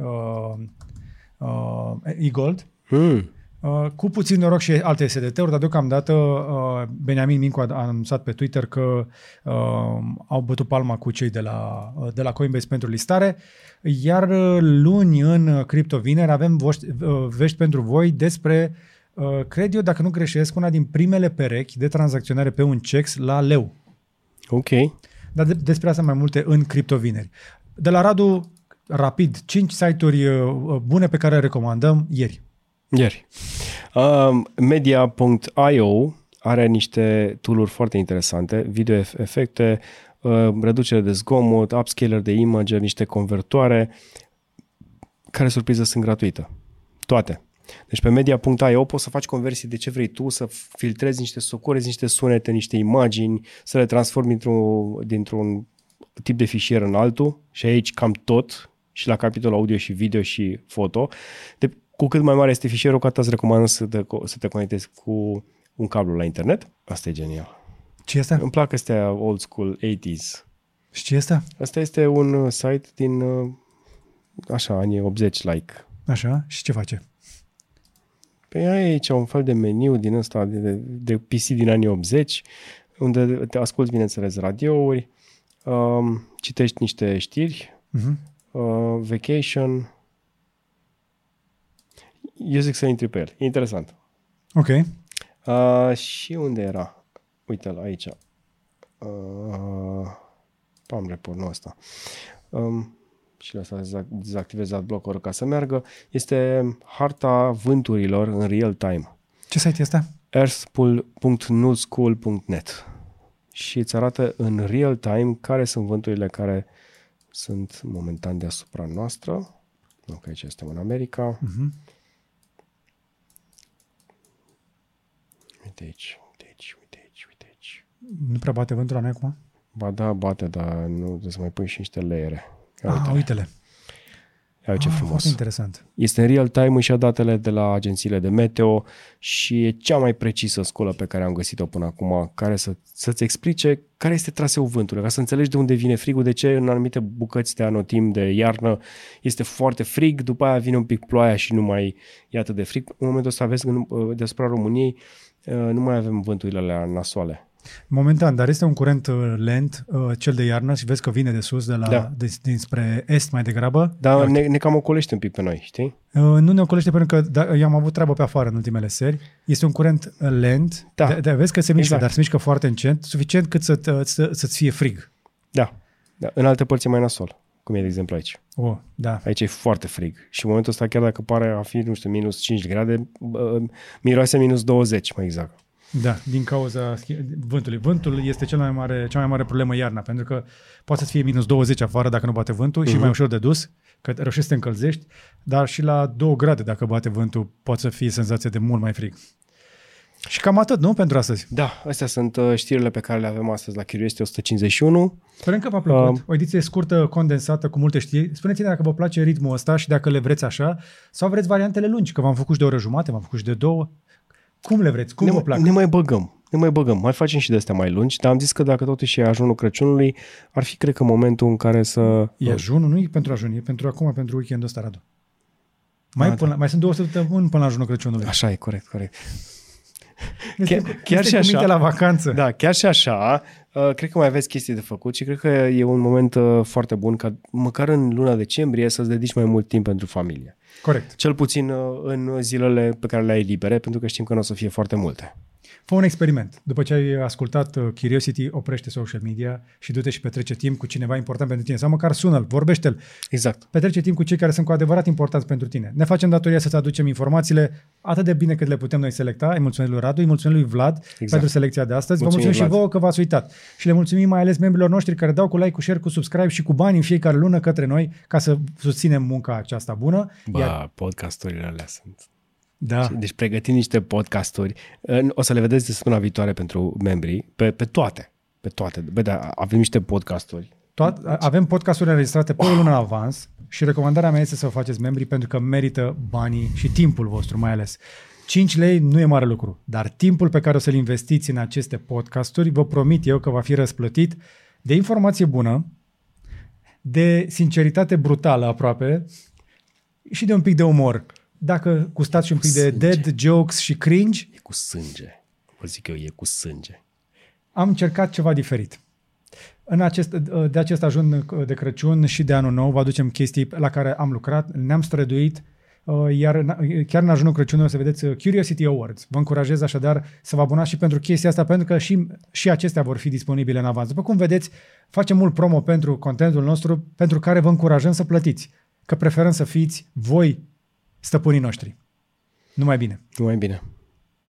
e-gold, cu puțin noroc și alte SDT-uri, dar deocamdată Benjamin Mincu a anunțat pe Twitter că au bătut palma cu cei de la Coinbase pentru listare, iar luni în Crypto Vineri avem vești pentru voi despre, cred eu, dacă nu greșesc, una din primele perechi de tranzacționare pe un CEX la leu. Ok. Dar despre asta mai multe în Crypto Vineri. De la Radu, rapid, 5 site-uri bune pe care le recomandăm ieri. Media.io are niște tool-uri foarte interesante, video efecte, reducere de zgomot, upscaler de image, niște convertoare, care, surpriză, sunt gratuite. Toate. Deci pe media.io poți să faci conversii de ce vrei tu, să filtrezi niște socurezi, niște sunete, niște imagini, să le transformi dintr-un tip de fișier în altul și aici cam tot, și la capitolul audio și video și foto. Cu cât mai mare este fișierul, cu atât îți recomand să te conectezi cu un cablu la internet. Asta e genial. Ce este? Îmi plac astea old school 80s. Și ce este? Asta este un site din așa, anii 80 like. Așa? Și ce face? Păi ai aici un fel de meniu din ăsta de PC din anii 80, unde te asculti, bineînțeles, radiouri, citești niște știri, vacation. Eu zic să intri pe el. E interesant. Ok. Și unde era? Uite-l aici. Am reportul ăsta. Și lăsa dezactivez adblocker ca să meargă. Este harta vânturilor în real time. Ce site este? earthpool.nullschool.net și îți arată în real time care sunt vânturile care sunt momentan deasupra noastră. Ok, aici suntem în America. Uite aici. Nu prea bate vântul la noi acum? Ba da, bate, dar nu trebuie să mai pui și niște leere. Uite-le. Ia ce frumos. Foarte interesant. Este în real time și datele de la agențiile de meteo și e cea mai precisă sculă pe care am găsit-o până acum, care să-ți explice care este traseul vântului, ca să înțelegi de unde vine frigul, de ce în anumite bucăți de anotimp de iarnă este foarte frig, după aia vine un pic ploaia și nu mai e atât de frig. În momentul ăsta vezi deasupra României nu mai avem vânturile alea nasoale. Momentan, dar este un curent lent, cel de iarnă, și vezi că vine de sus, dinspre est mai degrabă. Dar ne cam ocolește un pic pe noi, știi? Nu ne ocolește pentru că eu am avut treabă pe afară în ultimele seri. Este un curent lent, vezi că se mișcă, dar se mișcă foarte încet, suficient cât să-ți fie frig. Da. În alte părți e mai nasol, cum e de exemplu aici. Da. Aici e foarte frig și în momentul ăsta, chiar dacă pare a fi, nu știu, minus 5 grade, miroase minus 20, mai exact. Da, din cauza vântului. Vântul este cea mai mare problemă iarna, pentru că poate să fie minus 20 afară dacă nu bate vântul și mai ușor de dus, că reușești să te încălzești, dar și la 2 grade dacă bate vântul poate să fie senzația de mult mai frig. Și cam atât, nu, pentru astăzi? Da, astea sunt știrile pe care le avem astăzi la Curiosity 151. Sperăm că v-a plăcut. O ediție scurtă, condensată, cu multe știri. Spuneți-ne dacă vă place ritmul ăsta și dacă le vreți așa, sau vreți variantele lungi, că v-am făcut și de o oră jumate, v-am făcut și de 2. Cum le vreți? Cum vă plac? Ne mai băgăm. Mai facem și de astea mai lungi, dar am zis că dacă totuși e ajunul Crăciunului, ar fi, cred că, momentul în care să... E ajunul? Nu e pentru ajun, e pentru acum, pentru weekendul ăsta, Radu. Mai sunt 2 săptămâni până la ajunul Crăciunului. Așa e, corect. Chiar și așa. La vacanță. Da, chiar și așa, cred că mai aveți chestii de făcut și cred că e un moment foarte bun ca măcar în luna decembrie să-ți dedici mai mult timp pentru familie. Corect. Cel puțin în zilele pe care le ai libere, pentru că știm că nu o să fie foarte multe. Fă un experiment. După ce ai ascultat Curiosity, oprește social media și du-te și petrece timp cu cineva important pentru tine. Sau măcar sună-l, vorbește-l. Exact. Petrece timp cu cei care sunt cu adevărat importanți pentru tine. Ne facem datoria să-ți aducem informațiile atât de bine cât le putem noi selecta. Îi mulțumim lui Radu, îi mulțumim lui Vlad pentru selecția de astăzi. Mulțumim, vă mulțumim și vouă că v-ați uitat. Și le mulțumim mai ales membrilor noștri care dau cu like, cu share, cu subscribe și cu bani în fiecare lună către noi ca să susținem munca aceasta bună. Podcasturile alea sunt... Da. Deci pregătim niște podcasturi. O să le vedeți de săptămâna viitoare pentru membrii, pe toate. Bă, da, avem niște podcasturi. Avem podcasturi înregistrate pe o lună în avans și recomandarea mea este să vă faceți membri pentru că merită banii și timpul vostru mai ales. 5 lei nu e mare lucru, dar timpul pe care o să-l investiți în aceste podcasturi, vă promit eu că va fi răsplătit de informație bună, de sinceritate brutală aproape și de un pic de umor. Dacă gustați și un pic de dead jokes și cringe... E cu sânge. Vă zic eu, e cu sânge. Am încercat ceva diferit. De acest ajun de Crăciun și de Anul Nou vă aducem chestii la care am lucrat, ne-am străduit, iar chiar în ajunul Crăciunului o să vedeți Curiosity Awards. Vă încurajez așadar să vă abonați și pentru chestia asta, pentru că și acestea vor fi disponibile în avans. După cum vedeți, facem mult promo pentru contentul nostru, pentru care vă încurajăm să plătiți. Că preferăm să fiți voi stăpânii noștri. Numai bine! Numai bine!